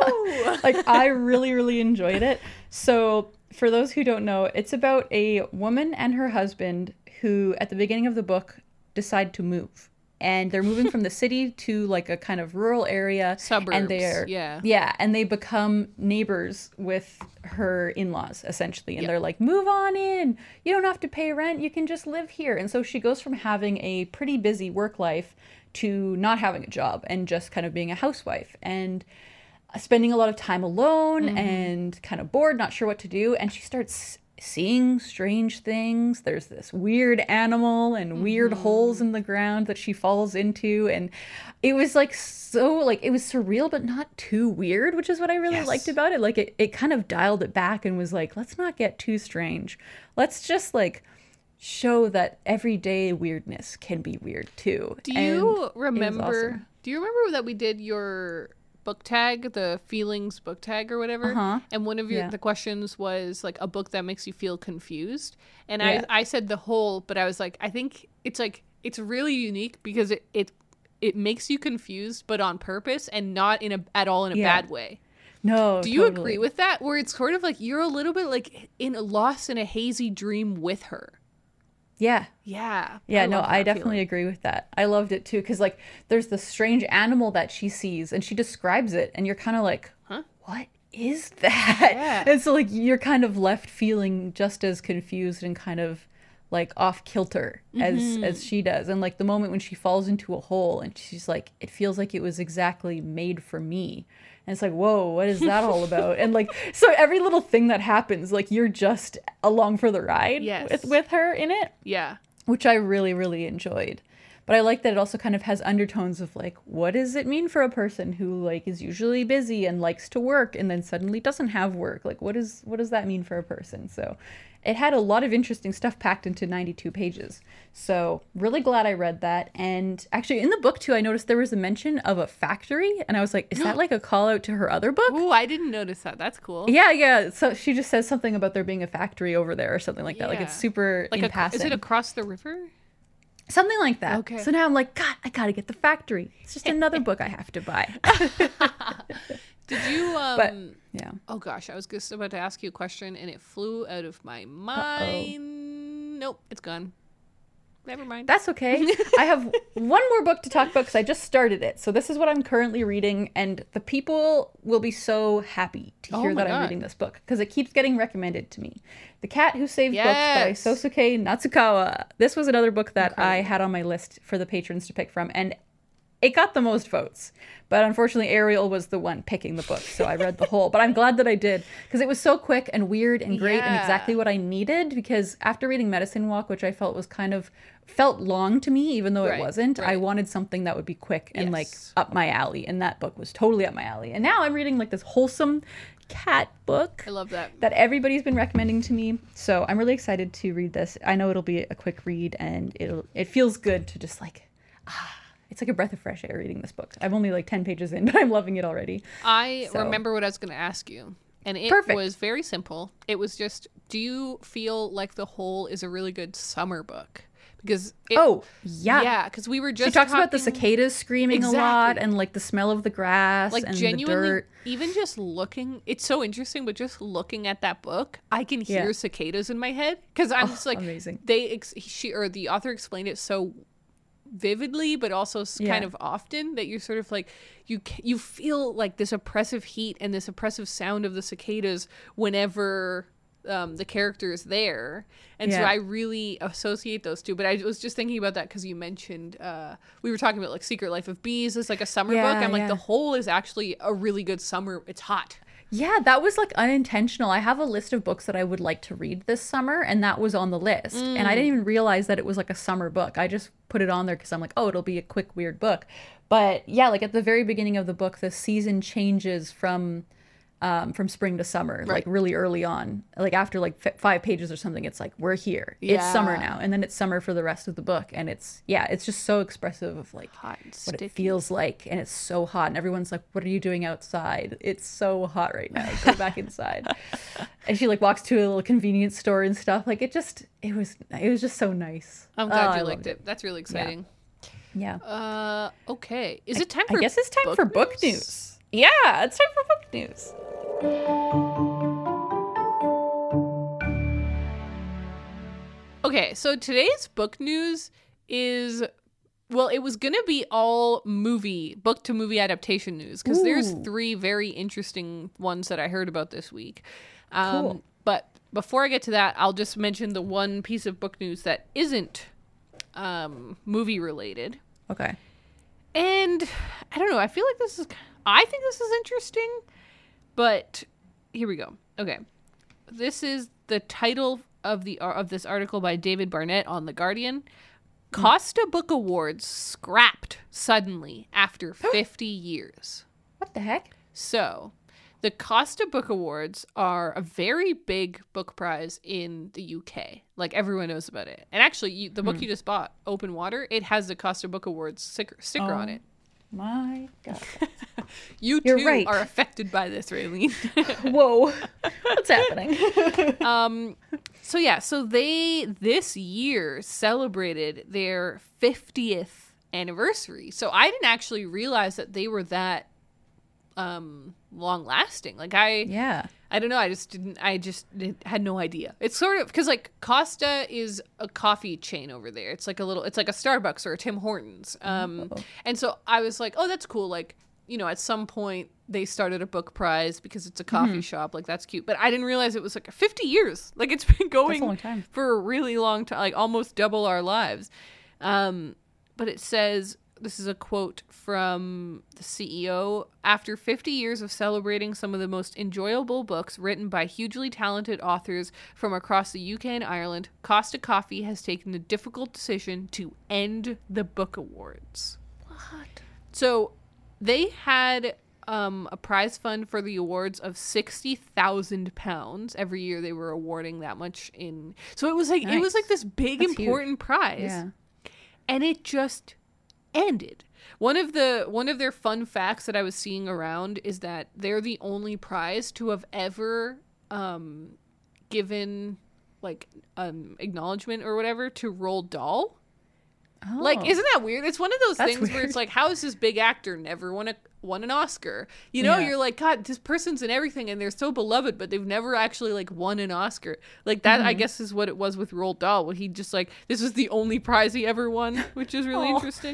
Like, I really, really enjoyed it. So for those who don't know, it's about a woman and her husband who, at the beginning of the book, decide to move. And they're moving from the city to like a kind of rural area. Suburbs, And they're, yeah. Yeah. And they become neighbors with her in-laws, essentially. And Yep. they're like, move on in. You don't have to pay rent. You can just live here. And so she goes from having a pretty busy work life to not having a job and just kind of being a housewife. And spending a lot of time alone Mm-hmm. and kind of bored, not sure what to do. And she starts seeing strange things. There's this weird animal and weird Mm-hmm. holes in the ground that she falls into. And it was like so, like, it was surreal, but not too weird, which is what I really Yes. liked about it. Like, it, it kind of dialed it back and was like, let's not get too strange. Let's just, like, show that everyday weirdness can be weird too. Do And you it was remember? awesome. Do you remember that we did your book tag, the feelings book tag or whatever? Uh-huh. And one of your Yeah. the questions was like a book that makes you feel confused. And Yeah. I I said The Whole, but I was like, I think it's like it's really unique because it it it makes you confused, but on purpose and not in a at all in a Yeah. bad way. No, Do you totally. agree with that? Where it's sort of like you're a little bit like in lost in a hazy dream with her. Yeah. Yeah. Yeah, no, love I that definitely feeling. agree with that. I loved it too because, like, there's this strange animal that she sees and she describes it, and you're kind of like, Huh? what is that? Yeah. And so, like, you're kind of left feeling just as confused and kind of like off kilter as Mm-hmm. as she does. And like the moment when she falls into a hole and she's like, it feels like it was exactly made for me. And it's like, whoa, what is that all about? And like, so every little thing that happens, like, you're just along for the ride Yes. with, with her in it, Yeah. which I really, really enjoyed. But I like that it also kind of has undertones of like, what does it mean for a person who like is usually busy and likes to work and then suddenly doesn't have work? Like, what is what does that mean for a person? So it had a lot of interesting stuff packed into ninety-two pages. So really glad I read that. And actually in the book too, I noticed there was a mention of a factory, and I was like, is that like a call out to her other book? Ooh, I didn't notice that. That's cool. Yeah, yeah. So she just says something about there being a factory over there or something like that. Like, it's Yeah. super Like in a, passing. is it across the river? Something like that. Okay. So now I'm like, God, I gotta get the factory. It's just another book I have to buy. Did you um But yeah. oh gosh, I was just about to ask you a question and it flew out of my mind. Nope, it's gone. Never mind. That's okay. I have one more book to talk about because I just started it. So this is what I'm currently reading, and the people will be so happy to Oh hear my that I'm God. reading this book because it keeps getting recommended to me. The Cat Who Saved Yes. Books by Sosuke Natsukawa. This was another book that I Incredible. had on my list for the patrons to pick from, and it got the most votes. But unfortunately, Ariel was the one picking the book, so I read the whole. But I'm glad that I did, because it was so quick and weird and great and Yeah. exactly what I needed. Because after reading Medicine Walk, which I felt was kind of, felt long to me, even though Right, it wasn't, I right. wanted something that would be quick and like Yes. up my alley. And that book was totally up my alley. And now I'm reading like this wholesome cat book I love that. that everybody's been recommending to me. So I'm really excited to read this. I know it'll be a quick read, and it'll it feels good to just like, ah, it's like a breath of fresh air reading this book. I'm only like ten pages in, but I'm loving it already. I So- remember what I was going to ask you. And it Perfect. was very simple. It was just, do you feel like The Whole is a really good summer book? Because it, Oh, yeah. yeah, because we were just She talks about the talking- cicadas screaming a lot Exactly. and like the smell of the grass like and the genuinely dirt. even just looking, it's so interesting, but just looking at that book I can hear Yeah. cicadas in my head because I'm Oh, just like amazing. they ex- she or the author explained it so vividly, but also s- Yeah. kind of often, that you're sort of like, you c- you feel like this oppressive heat and this oppressive sound of the cicadas whenever um, the character is there. And so Yeah. I really associate those two. But I was just thinking about that because you mentioned, uh, we were talking about like Secret Life of Bees is like a summer Yeah, book. I'm like, yeah. The Hole is actually a really good summer. It's hot. Yeah, that was like unintentional. I have a list of books that I would like to read this summer, and that was on the list. And I didn't even realize that it was like a summer book. I just put it on there because I'm like, oh, it'll be a quick, weird book. But yeah, like at the very beginning of the book, the season changes from um, from spring to summer, Right. like really early on. Like after like f- five pages or something, it's like, we're here. It's summer Yeah. now. And then it's summer for the rest of the book. And it's, yeah, it's just so expressive of like Hot and what sticky. it feels like. And it's so hot. And everyone's like, what are you doing outside? It's so hot right now. Go back inside. And she like walks to a little convenience store and stuff. Like it just, it was, it was just so nice. I'm glad Oh, I you loved liked it. That's really exciting. Yeah. Uh, okay. Is it time for I guess it's time for book news. Yeah, it's time for book news. Okay, so today's book news is, well, it was going to be all movie, book to movie adaptation news, because there's Ooh. three very interesting ones that I heard about this week. Um, Cool. But before I get to that, I'll just mention the one piece of book news that isn't um, movie related. Okay. And I don't know, I feel like this is, I think this is interesting, but here we go. Okay. This is the title of the of this article by David Barnett on The Guardian. Costa Book Awards scrapped suddenly after fifty years. What the heck? So, the Costa Book Awards are a very big book prize in the U K. Like, everyone knows about it. And actually, you, the book you just bought, Open Water, it has the Costa Book Awards sticker, sticker on Oh. it. My God. You You're too right. are affected by this, Raylene. Whoa. What's happening? um, so yeah, so they this year celebrated their fiftieth anniversary. So I didn't actually realize that they were that um long lasting. Like I Yeah. I don't know, I just didn't I just didn't- had no idea. It's sort of because like Costa is a coffee chain over there. It's like a little it's like a Starbucks or a Tim Hortons. Um Oh. and so I was like, "Oh, that's cool." Like, you know, at some point they started a book prize because it's a coffee Mm-hmm. shop. Like, that's cute. But I didn't realize it was like fifty years. Like, it's been going a long time. for a really long time, like almost double our lives. Um, but it says, this is a quote from the C E O. After fifty years of celebrating some of the most enjoyable books written by hugely talented authors from across the U K and Ireland, Costa Coffee has taken the difficult decision to end the book awards. What? So they had um, a prize fund for the awards of sixty thousand pounds. Every year they were awarding that much in. So it was like, it was Nice. like this big, That's huge. important prize. Yeah. And it just ended. One of the one of their fun facts that I was seeing around is that they're the only prize to have ever um, given like um, acknowledgement or whatever to Roald Dahl. Oh. Like, isn't that weird? It's one of those That's things where weird. it's like, how is this big actor never won a won an Oscar? You know, Yeah. you're like, God, this person's in everything and they're so beloved, but they've never actually like won an Oscar. Like that, Mm-hmm. I guess, is what it was with Roald Dahl. Where he just like, this was the only prize he ever won, which is really Aw. interesting.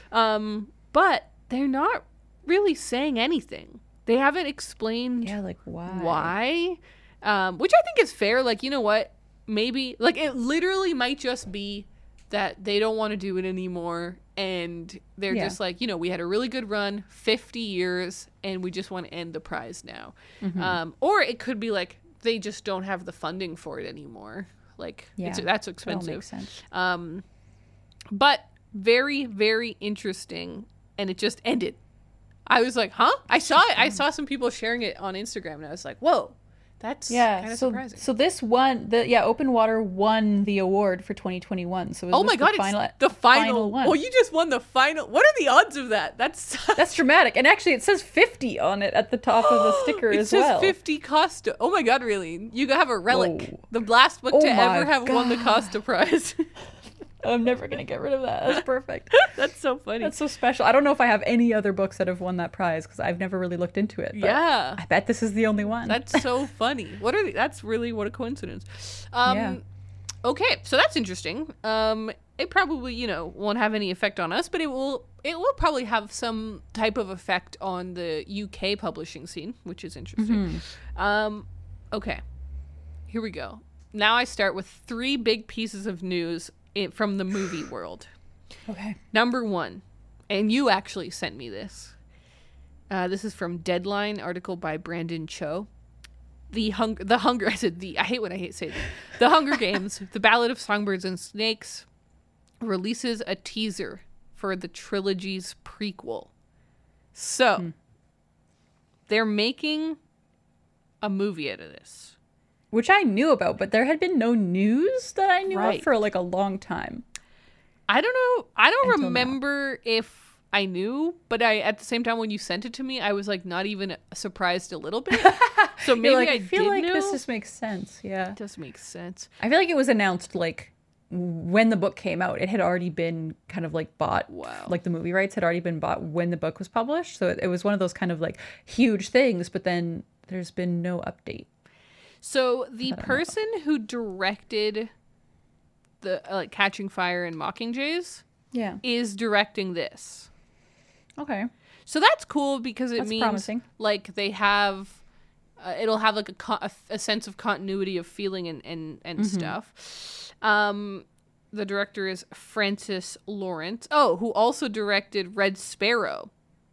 Um, but they're not really saying anything. They haven't explained Yeah, like why? why, um, which I think is fair. Like, you know what? Maybe like it literally might just be that they don't want to do it anymore, and they're Yeah. just like, you know, we had a really good run, fifty years, and we just want to end the prize now. Mm-hmm. Um, or it could be like they just don't have the funding for it anymore. Like, Yeah. it's, that's That all expensive. makes sense. Um, but very, very interesting, and it just ended. I was like, huh? I saw it. I saw some people sharing it on Instagram, and I was like, whoa, that's Yeah. kind of So, surprising. so this one, the yeah, Open Water won the award for twenty twenty-one. So is Oh this my god, the final, it's the final, final one. Oh, you just won the final. What are the odds of that? That's That's dramatic. And actually, it says fifty on it at the top of the sticker it as says well. fifty Costa. Oh my god, really? You have a relic. Whoa. The last book Oh to my ever have won the Costa prize. I'm never gonna get rid of that. That's perfect. That's so funny. That's so special. I don't know if I have any other books that have won that prize because I've never really looked into it. But yeah. I bet this is the only one. That's so funny. What are the, that's really what a coincidence. Um Yeah. Okay, so that's interesting. Um it probably, you know, won't have any effect on us, but it will it will probably have some type of effect on the U K publishing scene, which is interesting. Mm-hmm. Um, okay, here we go. Now I start with three big pieces of news in, from the movie world. Okay. Number one, and you actually sent me this. Uh, this is from Deadline, article by Brandon Cho. The hunger, the hunger. I said the. I hate when I hate say the. The Hunger Games, The Ballad of Songbirds and Snakes, releases a teaser for the trilogy's prequel. So, hmm. they're making a movie out of this, which I knew about, but there had been no news that I knew right. of for like a long time. I don't know. I don't Until remember now. if. I knew, but I at the same time when you sent it to me, I was like not even surprised a little bit. So maybe like, I, I feel did like know. This just makes sense. Yeah, it does make sense. I feel like it was announced like when the book came out. It had already been kind of like bought. Wow. Like the movie rights had already been bought when the book was published. So it, it was one of those kind of like huge things. But then there's been no update. So the person who directed the uh, like Catching Fire and Mockingjays, yeah, is directing this. Okay. So that's cool because it that's means promising. Like they have, uh, it'll have like a, co- a, a sense of continuity of feeling and, and, and mm-hmm. stuff. Um, the director is Francis Lawrence. Oh, who also directed Red Sparrow.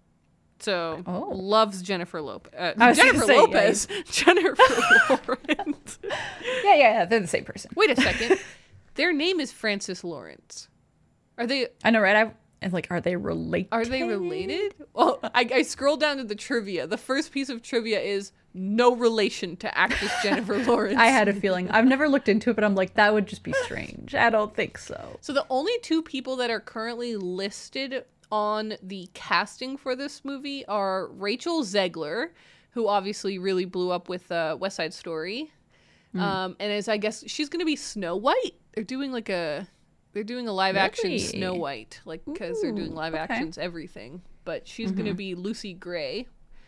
So oh. loves Jennifer Lopez. Uh, Jennifer say, Lopez. Yeah. Jennifer Lawrence. yeah, yeah, yeah. They're the same person. Wait a second. Their name is Francis Lawrence. Are they? I know, right? I. And like, are they related? Are they related? Well, I, I scrolled down to the trivia. The first piece of trivia is no relation to actress Jennifer Lawrence. I had a feeling. I've never looked into it, but I'm like, that would just be strange. I don't think so. So the only two people that are currently listed on the casting for this movie are Rachel Zegler, who obviously really blew up with uh, West Side Story. Mm. Um, and as I guess she's going to be Snow White. They're doing like a... They're doing a live action really? Snow White, like because they're doing live okay. actions everything. But she's mm-hmm. gonna be Lucy Gray.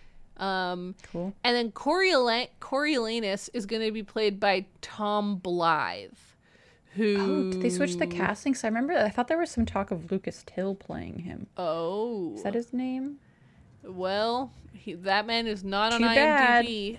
Um, cool. And then Coriolan- Coriolanus is gonna be played by Tom Blythe. Who? Oh, did they switch the casting? So I remember I thought there was some talk of Lucas Till playing him. Oh, is that his name? Well, he, that man is not Too on bad. IMDb.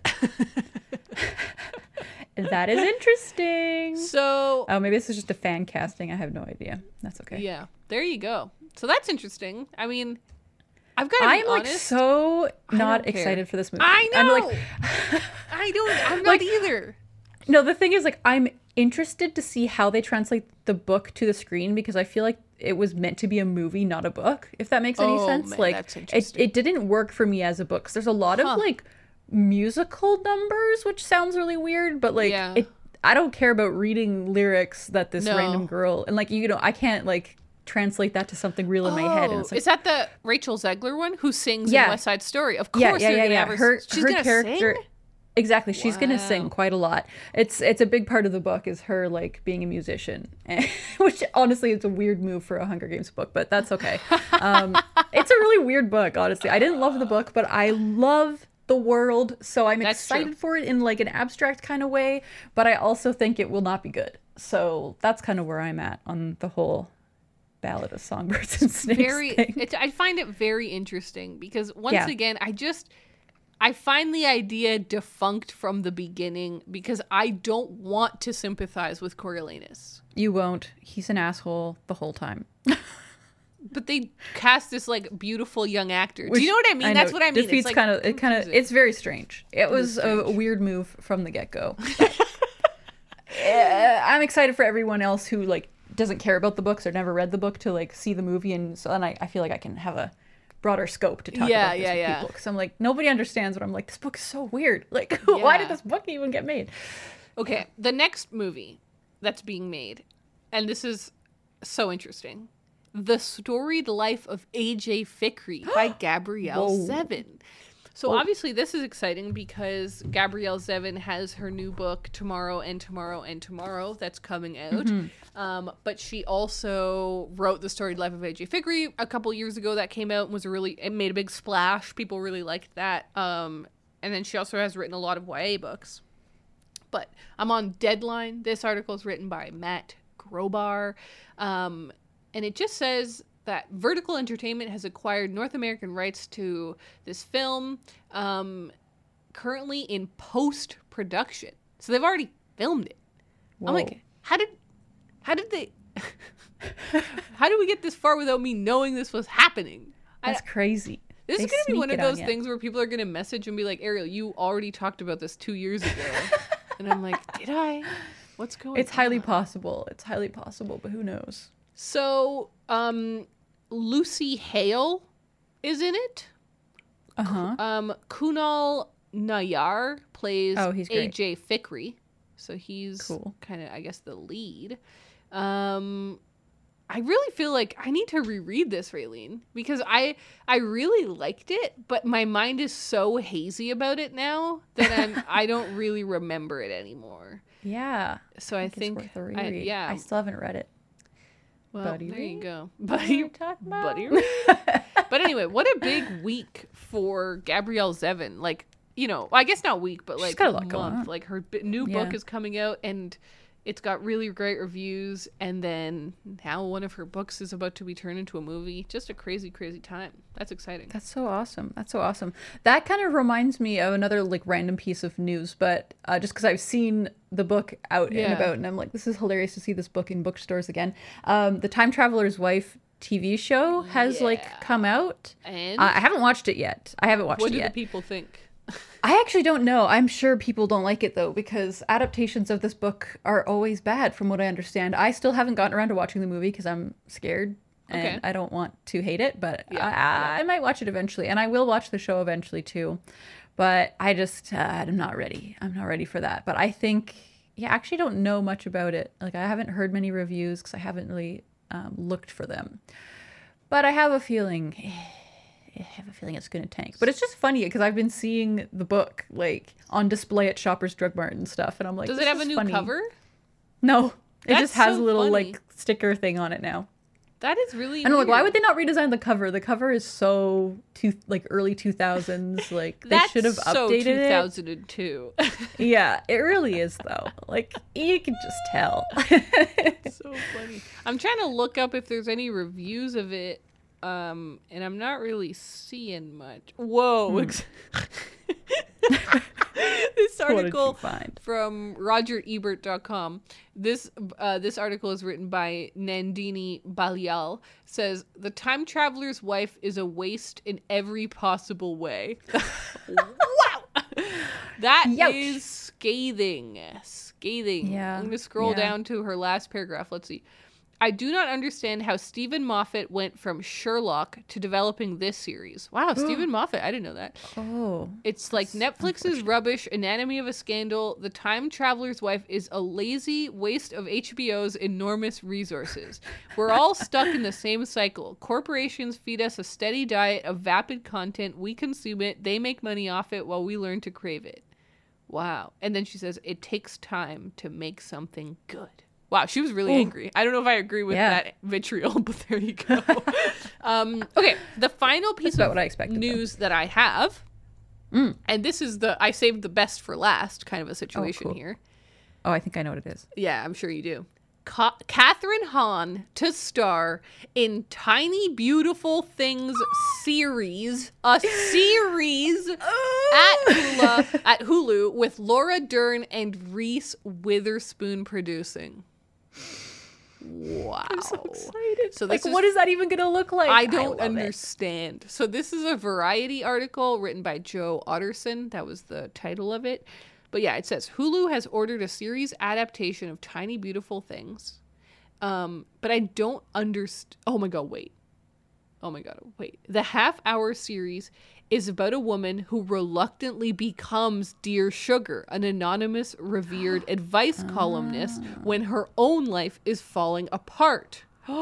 That is interesting. So, oh, maybe this is just a fan casting. I have no idea. That's okay. Yeah, there you go. So that's interesting. I mean, I've got to be I'm honest. like so not excited for this movie. I know. I'm like, I don't. I'm not like, either. No, the thing is, like, I'm interested to see how they translate the book to the screen because I feel like it was meant to be a movie, not a book. If that makes any oh, sense. Man, like, that's it it didn't work for me as a book. 'Cause there's a lot huh. of like musical numbers, which sounds really weird, but like yeah. it. I don't care about reading lyrics that this no. random girl and like you know I can't like translate that to something real in oh, my head. And it's like, is that the Rachel Zegler one who sings yeah. in West Side Story? Of course, yeah, yeah, you're yeah, gonna yeah. have her. Her, she's her gonna character. sing? Exactly, she's wow. gonna sing quite a lot. It's it's a big part of the book is her like being a musician, which honestly is a weird move for a Hunger Games book, but that's okay. Um, it's a really weird book, honestly. I didn't love the book, but I love the world, so I'm That's excited true. for it in like an abstract kind of way, but I also think it will not be good. So that's kind of where I'm at on the whole Ballad of Songbirds and Snakes very thing. it, I find it very interesting because once Yeah. again I just I find the idea defunct from the beginning because I don't want to sympathize with Coriolanus. You won't. He's an asshole the whole time. But they cast this like beautiful young actor. Which, Do you know what I mean? I That's know, what I mean. Defeats it's like kind of it kind of confusing. it's very strange. It was a, a weird move from the get-go. uh, I'm excited for everyone else who like doesn't care about the books or never read the book to like see the movie, and so then I, I feel like I can have a broader scope to talk Yeah, about this yeah, with yeah. people. Because I'm like, nobody understands what I'm like, this book is so weird. Like, why Yeah. did this book even get made? Okay, the next movie that's being made, and this is so interesting. The Storied Life of A J Fikry by Gabrielle Whoa. Zevin. So Whoa. obviously this is exciting because Gabrielle Zevin has her new book Tomorrow and Tomorrow and Tomorrow that's coming out. Mm-hmm. Um, but she also wrote The Storied Life of A J Fikry a couple years ago. That came out and was a really, it made a big splash. People really liked that. Um, and then she also has written a lot of Y A books. But I'm on Deadline. This article is written by Matt Crowbar. Um, and it just says that Vertical Entertainment has acquired North American rights to this film, um, currently in post-production. So they've already filmed it. Whoa. I'm like, how did, how did they, how did we get this far without me knowing this was happening? That's I, crazy. This they is going to be one of those on things where people are going to message and be like, Ariel, you already talked about this two years ago. And I'm like, did I? What's going on? It's highly possible. It's highly possible, but who knows? So, um, Lucy Hale is in it. Uh-huh. Um, Kunal Nayar plays oh, he's A J Fikri. So he's cool. kind of, I guess, the lead. Um, I really feel like I need to reread this, Raylene, because I I really liked it, but my mind is so hazy about it now that I'm I don't really remember it anymore. Yeah. So I, I think, think it's worth a I, reread. yeah, I still haven't read it. Well, buddy there read? you go, buddy. Buddy. But anyway, what a big week for Gabrielle Zevin. Like, you know, I guess not week, but like She's got a lot month. going on. Like her b- new Yeah. book is coming out, and it's got really great reviews. And then now one of her books is about to be turned into a movie. Just a crazy, crazy time. That's exciting. That's so awesome. That's so awesome. That kind of reminds me of another like random piece of news, but uh, just because I've seen the book out Yeah. and about, and I'm like, this is hilarious to see this book in bookstores again. Um, the Time Traveler's Wife T V show has Yeah. like come out. And Uh, I haven't watched it yet. I haven't watched what it do yet. the people think? I actually don't know. I'm sure people don't like it though, because adaptations of this book are always bad from what I understand. I still haven't gotten around to watching the movie because I'm scared and Okay. I don't want to hate it, but Yeah, I, yeah. I might watch it eventually, and I will watch the show eventually too. But I just, uh, I'm not ready. I'm not ready for that. But I think, yeah, I actually don't know much about it. Like, I haven't heard many reviews because I haven't really um, looked for them. But I have a feeling... I have a feeling it's going to tank. But it's just funny because I've been seeing the book like on display at Shoppers Drug Mart and stuff, and I'm like, Does this it have a is new funny. cover? No, it That's just has so a little funny. like sticker thing on it now. That is really And I'm like, why weird. would they not redesign the cover? The cover is so two like early two thousands. Like they That's should have so updated two thousand two. it. Yeah, it really is though. Like you can just tell. So funny. I'm trying to look up if there's any reviews of it. Um, and I'm not really seeing much. Whoa. Hmm. This What did you article find? from roger ebert dot com. This uh, this article is written by Nandini Balial. Says the time traveler's wife is a waste in every possible way. Wow. That Youch. is scathing. Scathing. Yeah. I'm going to scroll Yeah. down to her last paragraph. Let's see. I do not understand how Stephen Moffat went from Sherlock to developing this series. Wow, Stephen Moffat. I didn't know that. Oh, It's like Netflix's rubbish Anatomy of a Scandal. The Time Traveler's Wife is a lazy waste of H B O's enormous resources. We're all stuck in the same cycle. Corporations feed us a steady diet of vapid content. We consume it. They make money off it while we learn to crave it. Wow. And then she says, it takes time to make something good. Wow, she was really Ooh. angry. I don't know if I agree with Yeah. that vitriol, but there you go. um, okay, the final piece about of what I expected, news that I have, Mm. and this is the I saved the best for last kind of a situation cool. here. oh, I think I know what it is. Yeah, I'm sure you do. Ka- Catherine Hahn to star in Tiny Beautiful Things series, a series at Hulu, at Hulu with Laura Dern and Reese Witherspoon producing. Wow. I'm so excited. So like, this is- what is that even going to look like? I don't love it. understand. So this is a Variety article written by Joe Otterson. That was the title of it. But yeah, it says Hulu has ordered a series adaptation of Tiny Beautiful Things. Um, but I don't understand. Oh my God, wait. Oh my God, wait. The half hour series is about a woman who reluctantly becomes Dear Sugar, an anonymous, revered advice columnist when her own life is falling apart.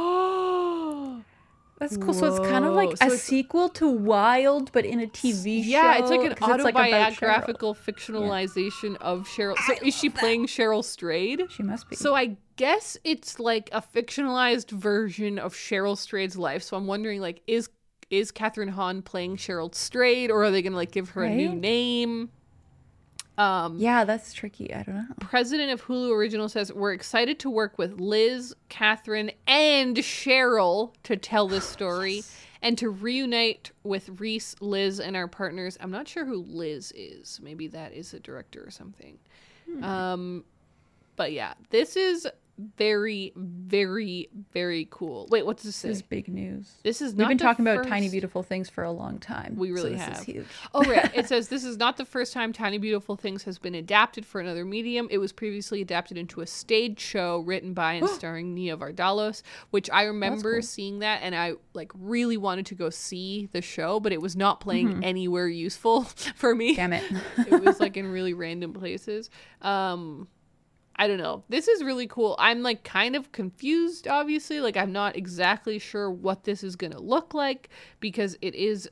That's cool. So it's kind of like Whoa. So a it's- sequel to Wild, but in a T V show. Yeah, it's like an 'cause it's, like, about Cheryl. autobiographical fictionalization of Cheryl. So is she playing Cheryl Strayed? She must be. So I guess it's like a fictionalized version of Cheryl Strayed's life. So I'm wondering, like, is is Catherine Hahn playing Cheryl Strayed, or are they gonna like give her a new Right? name? Um, Yeah, that's tricky. I don't know. President of Hulu Original says, we're excited to work with Liz, Catherine, and Cheryl to tell this story and to reunite with Reese, Liz, and our partners. I'm not sure who Liz is. Maybe that is a director or something. Hmm. Um, but yeah, this is very, very, very cool. Wait, what's this say? This is big news. This is not We've been the talking first... about Tiny Beautiful Things for a long time. We really so this have. Is huge. Oh, right. It says this is not the first time Tiny Beautiful Things has been adapted for another medium. It was previously adapted into a stage show written by and starring Nia Vardalos, which I remember cool. seeing that, and I like really wanted to go see the show, but it was not playing mm-hmm. anywhere useful for me. Damn it. It was like in really random places. Um I don't know. This is really cool. I'm like kind of confused, obviously. Like I'm not exactly sure what this is going to look like because it is,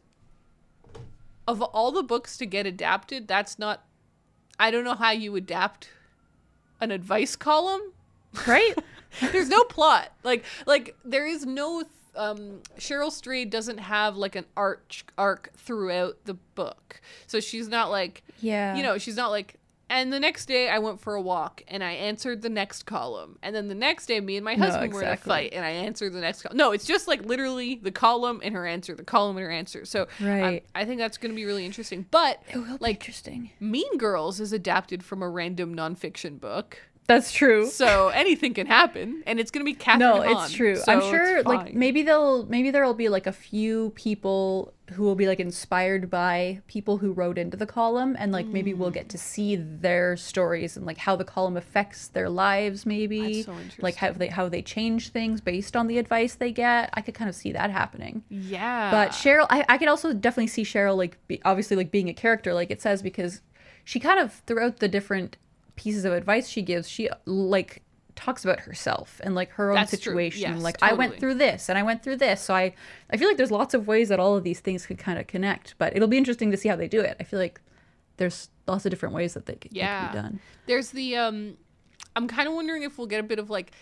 of all the books to get adapted, that's not, I don't know how you adapt an advice column. Right? There's no plot. Like, like there is no, um, Cheryl Strayed doesn't have like an arc, arc throughout the book. So she's not like, yeah, you know, she's not like, and the next day I went for a walk and I answered the next column. And then the next day me and my husband no, exactly. were in a fight and I answered the next column. No, it's just like literally the column and her answer, the column and her answer. So right. I, I think that's going to be really interesting. But it will be like interesting. Mean Girls is adapted from a random nonfiction book. That's true. So anything can happen, and it's gonna be Catherine No, Hahn, it's true. so I'm sure, it's like fine. maybe they'll maybe there'll be like a few people who will be like inspired by people who wrote into the column, and like mm. maybe we'll get to see their stories and like how the column affects their lives. Maybe That's so interesting. Like how they how they change things based on the advice they get. I could kind of see that happening. Yeah. But Cheryl, I I could also definitely see Cheryl like be, obviously like being a character, like it says, because she kind of throughout the different pieces of advice she gives, she like talks about herself and like her own That's situation. Yes, like totally. I went through this and I went through this. So I, I feel like there's lots of ways that all of these things could kind of connect, but it'll be interesting to see how they do it. I feel like there's lots of different ways that they could, yeah. they could be done. There's the, um, I'm kind of wondering if we'll get a bit of like,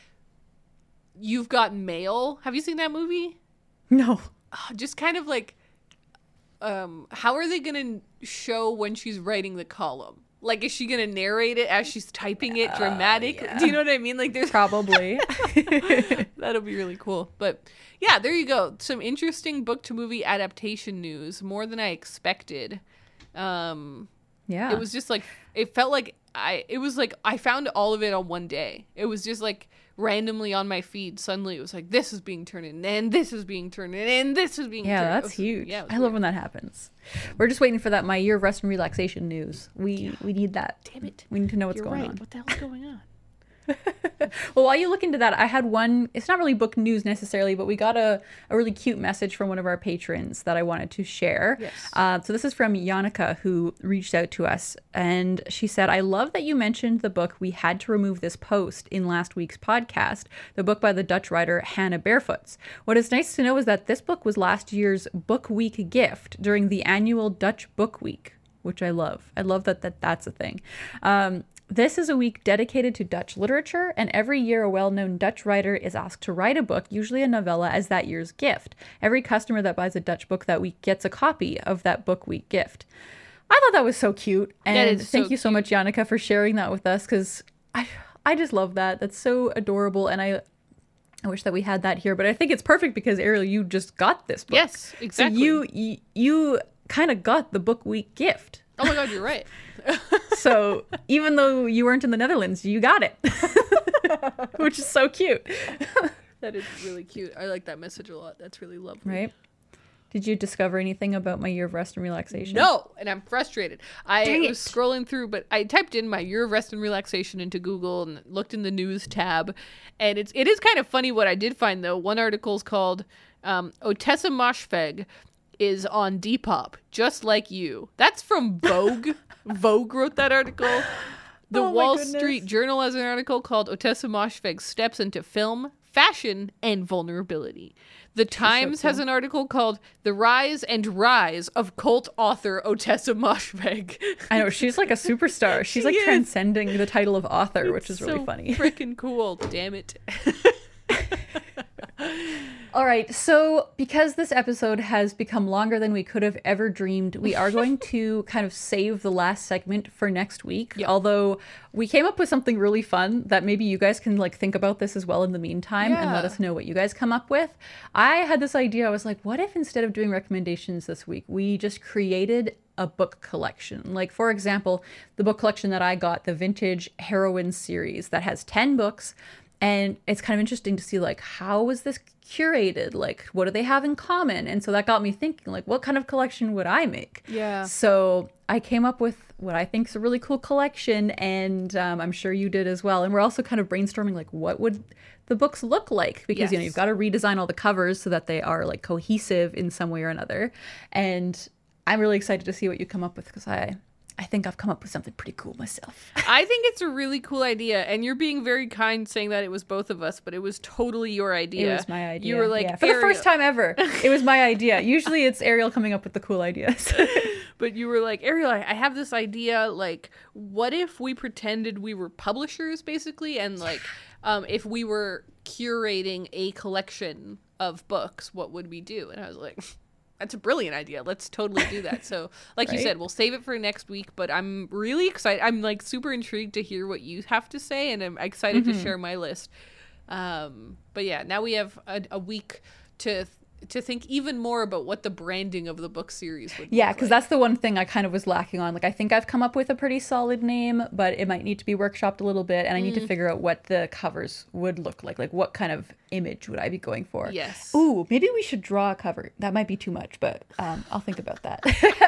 You've Got Mail. Have you seen that movie? No. Oh, just kind of like, um, how are they going to show when she's writing the column? Like, is she going to narrate it as she's typing it dramatically? Uh, yeah. Do you know what I mean? Like, there's probably. That'll be really cool. But yeah, there you go. Some interesting book to movie adaptation news. More than I expected. Um, yeah. It was just like, it felt like I, it was like, I found all of it on one day. It was just like randomly on my feed. Suddenly it was like, this is being turned in, and this is being turned in, and this is being yeah, turned in. That's was, huge. Yeah, I love when that happens. We're just waiting for that My Year of Rest and Relaxation news. We yeah. we need that. Damn it. We need to know what's You're going right. on. What the hell's going on? Well, while you look into that, I had one, it's not really book news necessarily, but we got a, a really cute message from one of our patrons that I wanted to share. Yes. Uh, so this is from Yannicka, who reached out to us, and she said, I love that you mentioned the book We Had to Remove This Post in last week's podcast, the book by the Dutch writer Hannah Barefoots. What is nice to know is that this book was last year's Book Week gift during the annual Dutch Book Week, which I love. I love that, that that's a thing. Um, This is a week dedicated to Dutch literature, and every year a well-known Dutch writer is asked to write a book, usually a novella, as that year's gift. Every customer that buys a Dutch book that week gets a copy of that Book Week gift. I thought that was so cute, and thank so you so cute. much, Yannicka, for sharing that with us, because I, I just love that. That's so adorable, and I... I wish that we had that here, but I think it's perfect because, Ariel, you just got this book. Yes, exactly. So you, you, you kind of got the Book Week gift. Oh my God, you're right. So even though you weren't in the Netherlands, you got it, which is so cute. That is really cute. I like that message a lot. That's really lovely. Right? Did you discover anything about My Year of Rest and Relaxation? No, and I'm frustrated. I Dang was it. scrolling through, but I typed in My Year of Rest and Relaxation into Google and looked in the news tab, and it's it is kind of funny what I did find, though. One article is called um, Otessa Moshfegh is on Depop, just like you. That's from Vogue. Vogue wrote that article. The Oh my Wall goodness. Street Journal has an article called Otessa Moshfegh Steps into Film, Fashion, and Vulnerability. The Times so has cool. an article called The Rise and Rise of Cult Author Otessa Moshfegh. I know, she's like a superstar. She's like She is. transcending the title of author, which is really so funny. Freaking cool. Damn it. All right, so because this episode has become longer than we could have ever dreamed, we are going to kind of save the last segment for next week. Yep. Although we came up with something really fun that maybe you guys can like think about this as well in the meantime and let Yeah. us know what you guys come up with. I had this idea. I was like, what if instead of doing recommendations this week, we just created a book collection? Like, for example, the book collection that I got, the Vintage Heroine series that has ten books. And it's kind of interesting to see, like, how was this curated? Like, what do they have in common? And so that got me thinking, like, what kind of collection would I make? Yeah. So I came up with what I think is a really cool collection, and um, I'm sure you did as well. And we're also kind of brainstorming, like, what would the books look like? Because, you know, Yes. you've got to redesign all the covers so that they are, like, cohesive in some way or another. And I'm really excited to see what you come up with because I... I think I've come up with something pretty cool myself. I think it's a really cool idea, and you're being very kind saying that it was both of us, but it was totally your idea. It was my idea. You were like, yeah. For the Ariel- first time ever, it was my idea. Usually it's Ariel coming up with the cool ideas. But you were like, Ariel, I I have this idea. Like, what if we pretended we were publishers, basically, and like, um, if we were curating a collection of books, what would we do? And I was like, that's a brilliant idea. Let's totally do that. So, like Right? you said, we'll save it for next week, but I'm really excited. I'm like super intrigued to hear what you have to say, and I'm excited Mm-hmm. to share my list. Um, but yeah, now we have a, a week to to think even more about what the branding of the book series would Yeah, look because like. that's the one thing I kind of was lacking on. Like, I think I've come up with a pretty solid name, but it might need to be workshopped a little bit, and I need to figure out what the covers would look like. Like, what kind of image would I be going for? Yes. Ooh, maybe we should draw a cover. That might be too much, but um, I'll think about that.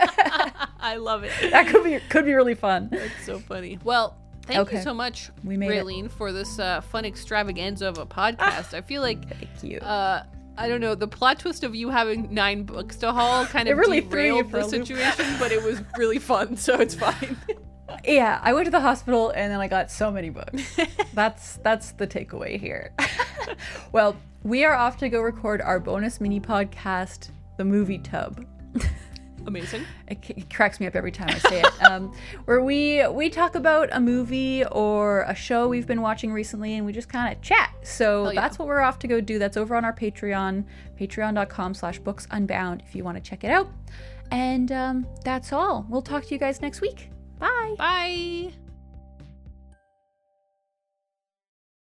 I love it. That could be could be really fun. That's so funny. Well, thank Okay. you so much, We made it. Raylene, for this uh, fun extravaganza of a podcast. I feel like, Thank you. uh, I don't know, the plot twist of you having nine books to haul kind It of really threw you derailed for the a loop. situation, but it was really fun, so it's fine. Yeah, I went to the hospital and then I got so many books. That's that's the takeaway here. Well, we are off to go record our bonus mini podcast, The Movie Tub. Amazing. It, c- it cracks me up every time I say it. Um, where we we talk about a movie or a show we've been watching recently, and we just kind of chat. So Hell yeah. that's what we're off to go do. That's over on our Patreon, patreon.com slash books unbound, if you want to check it out. And um, that's all. We'll talk to you guys next week. Bye. Bye.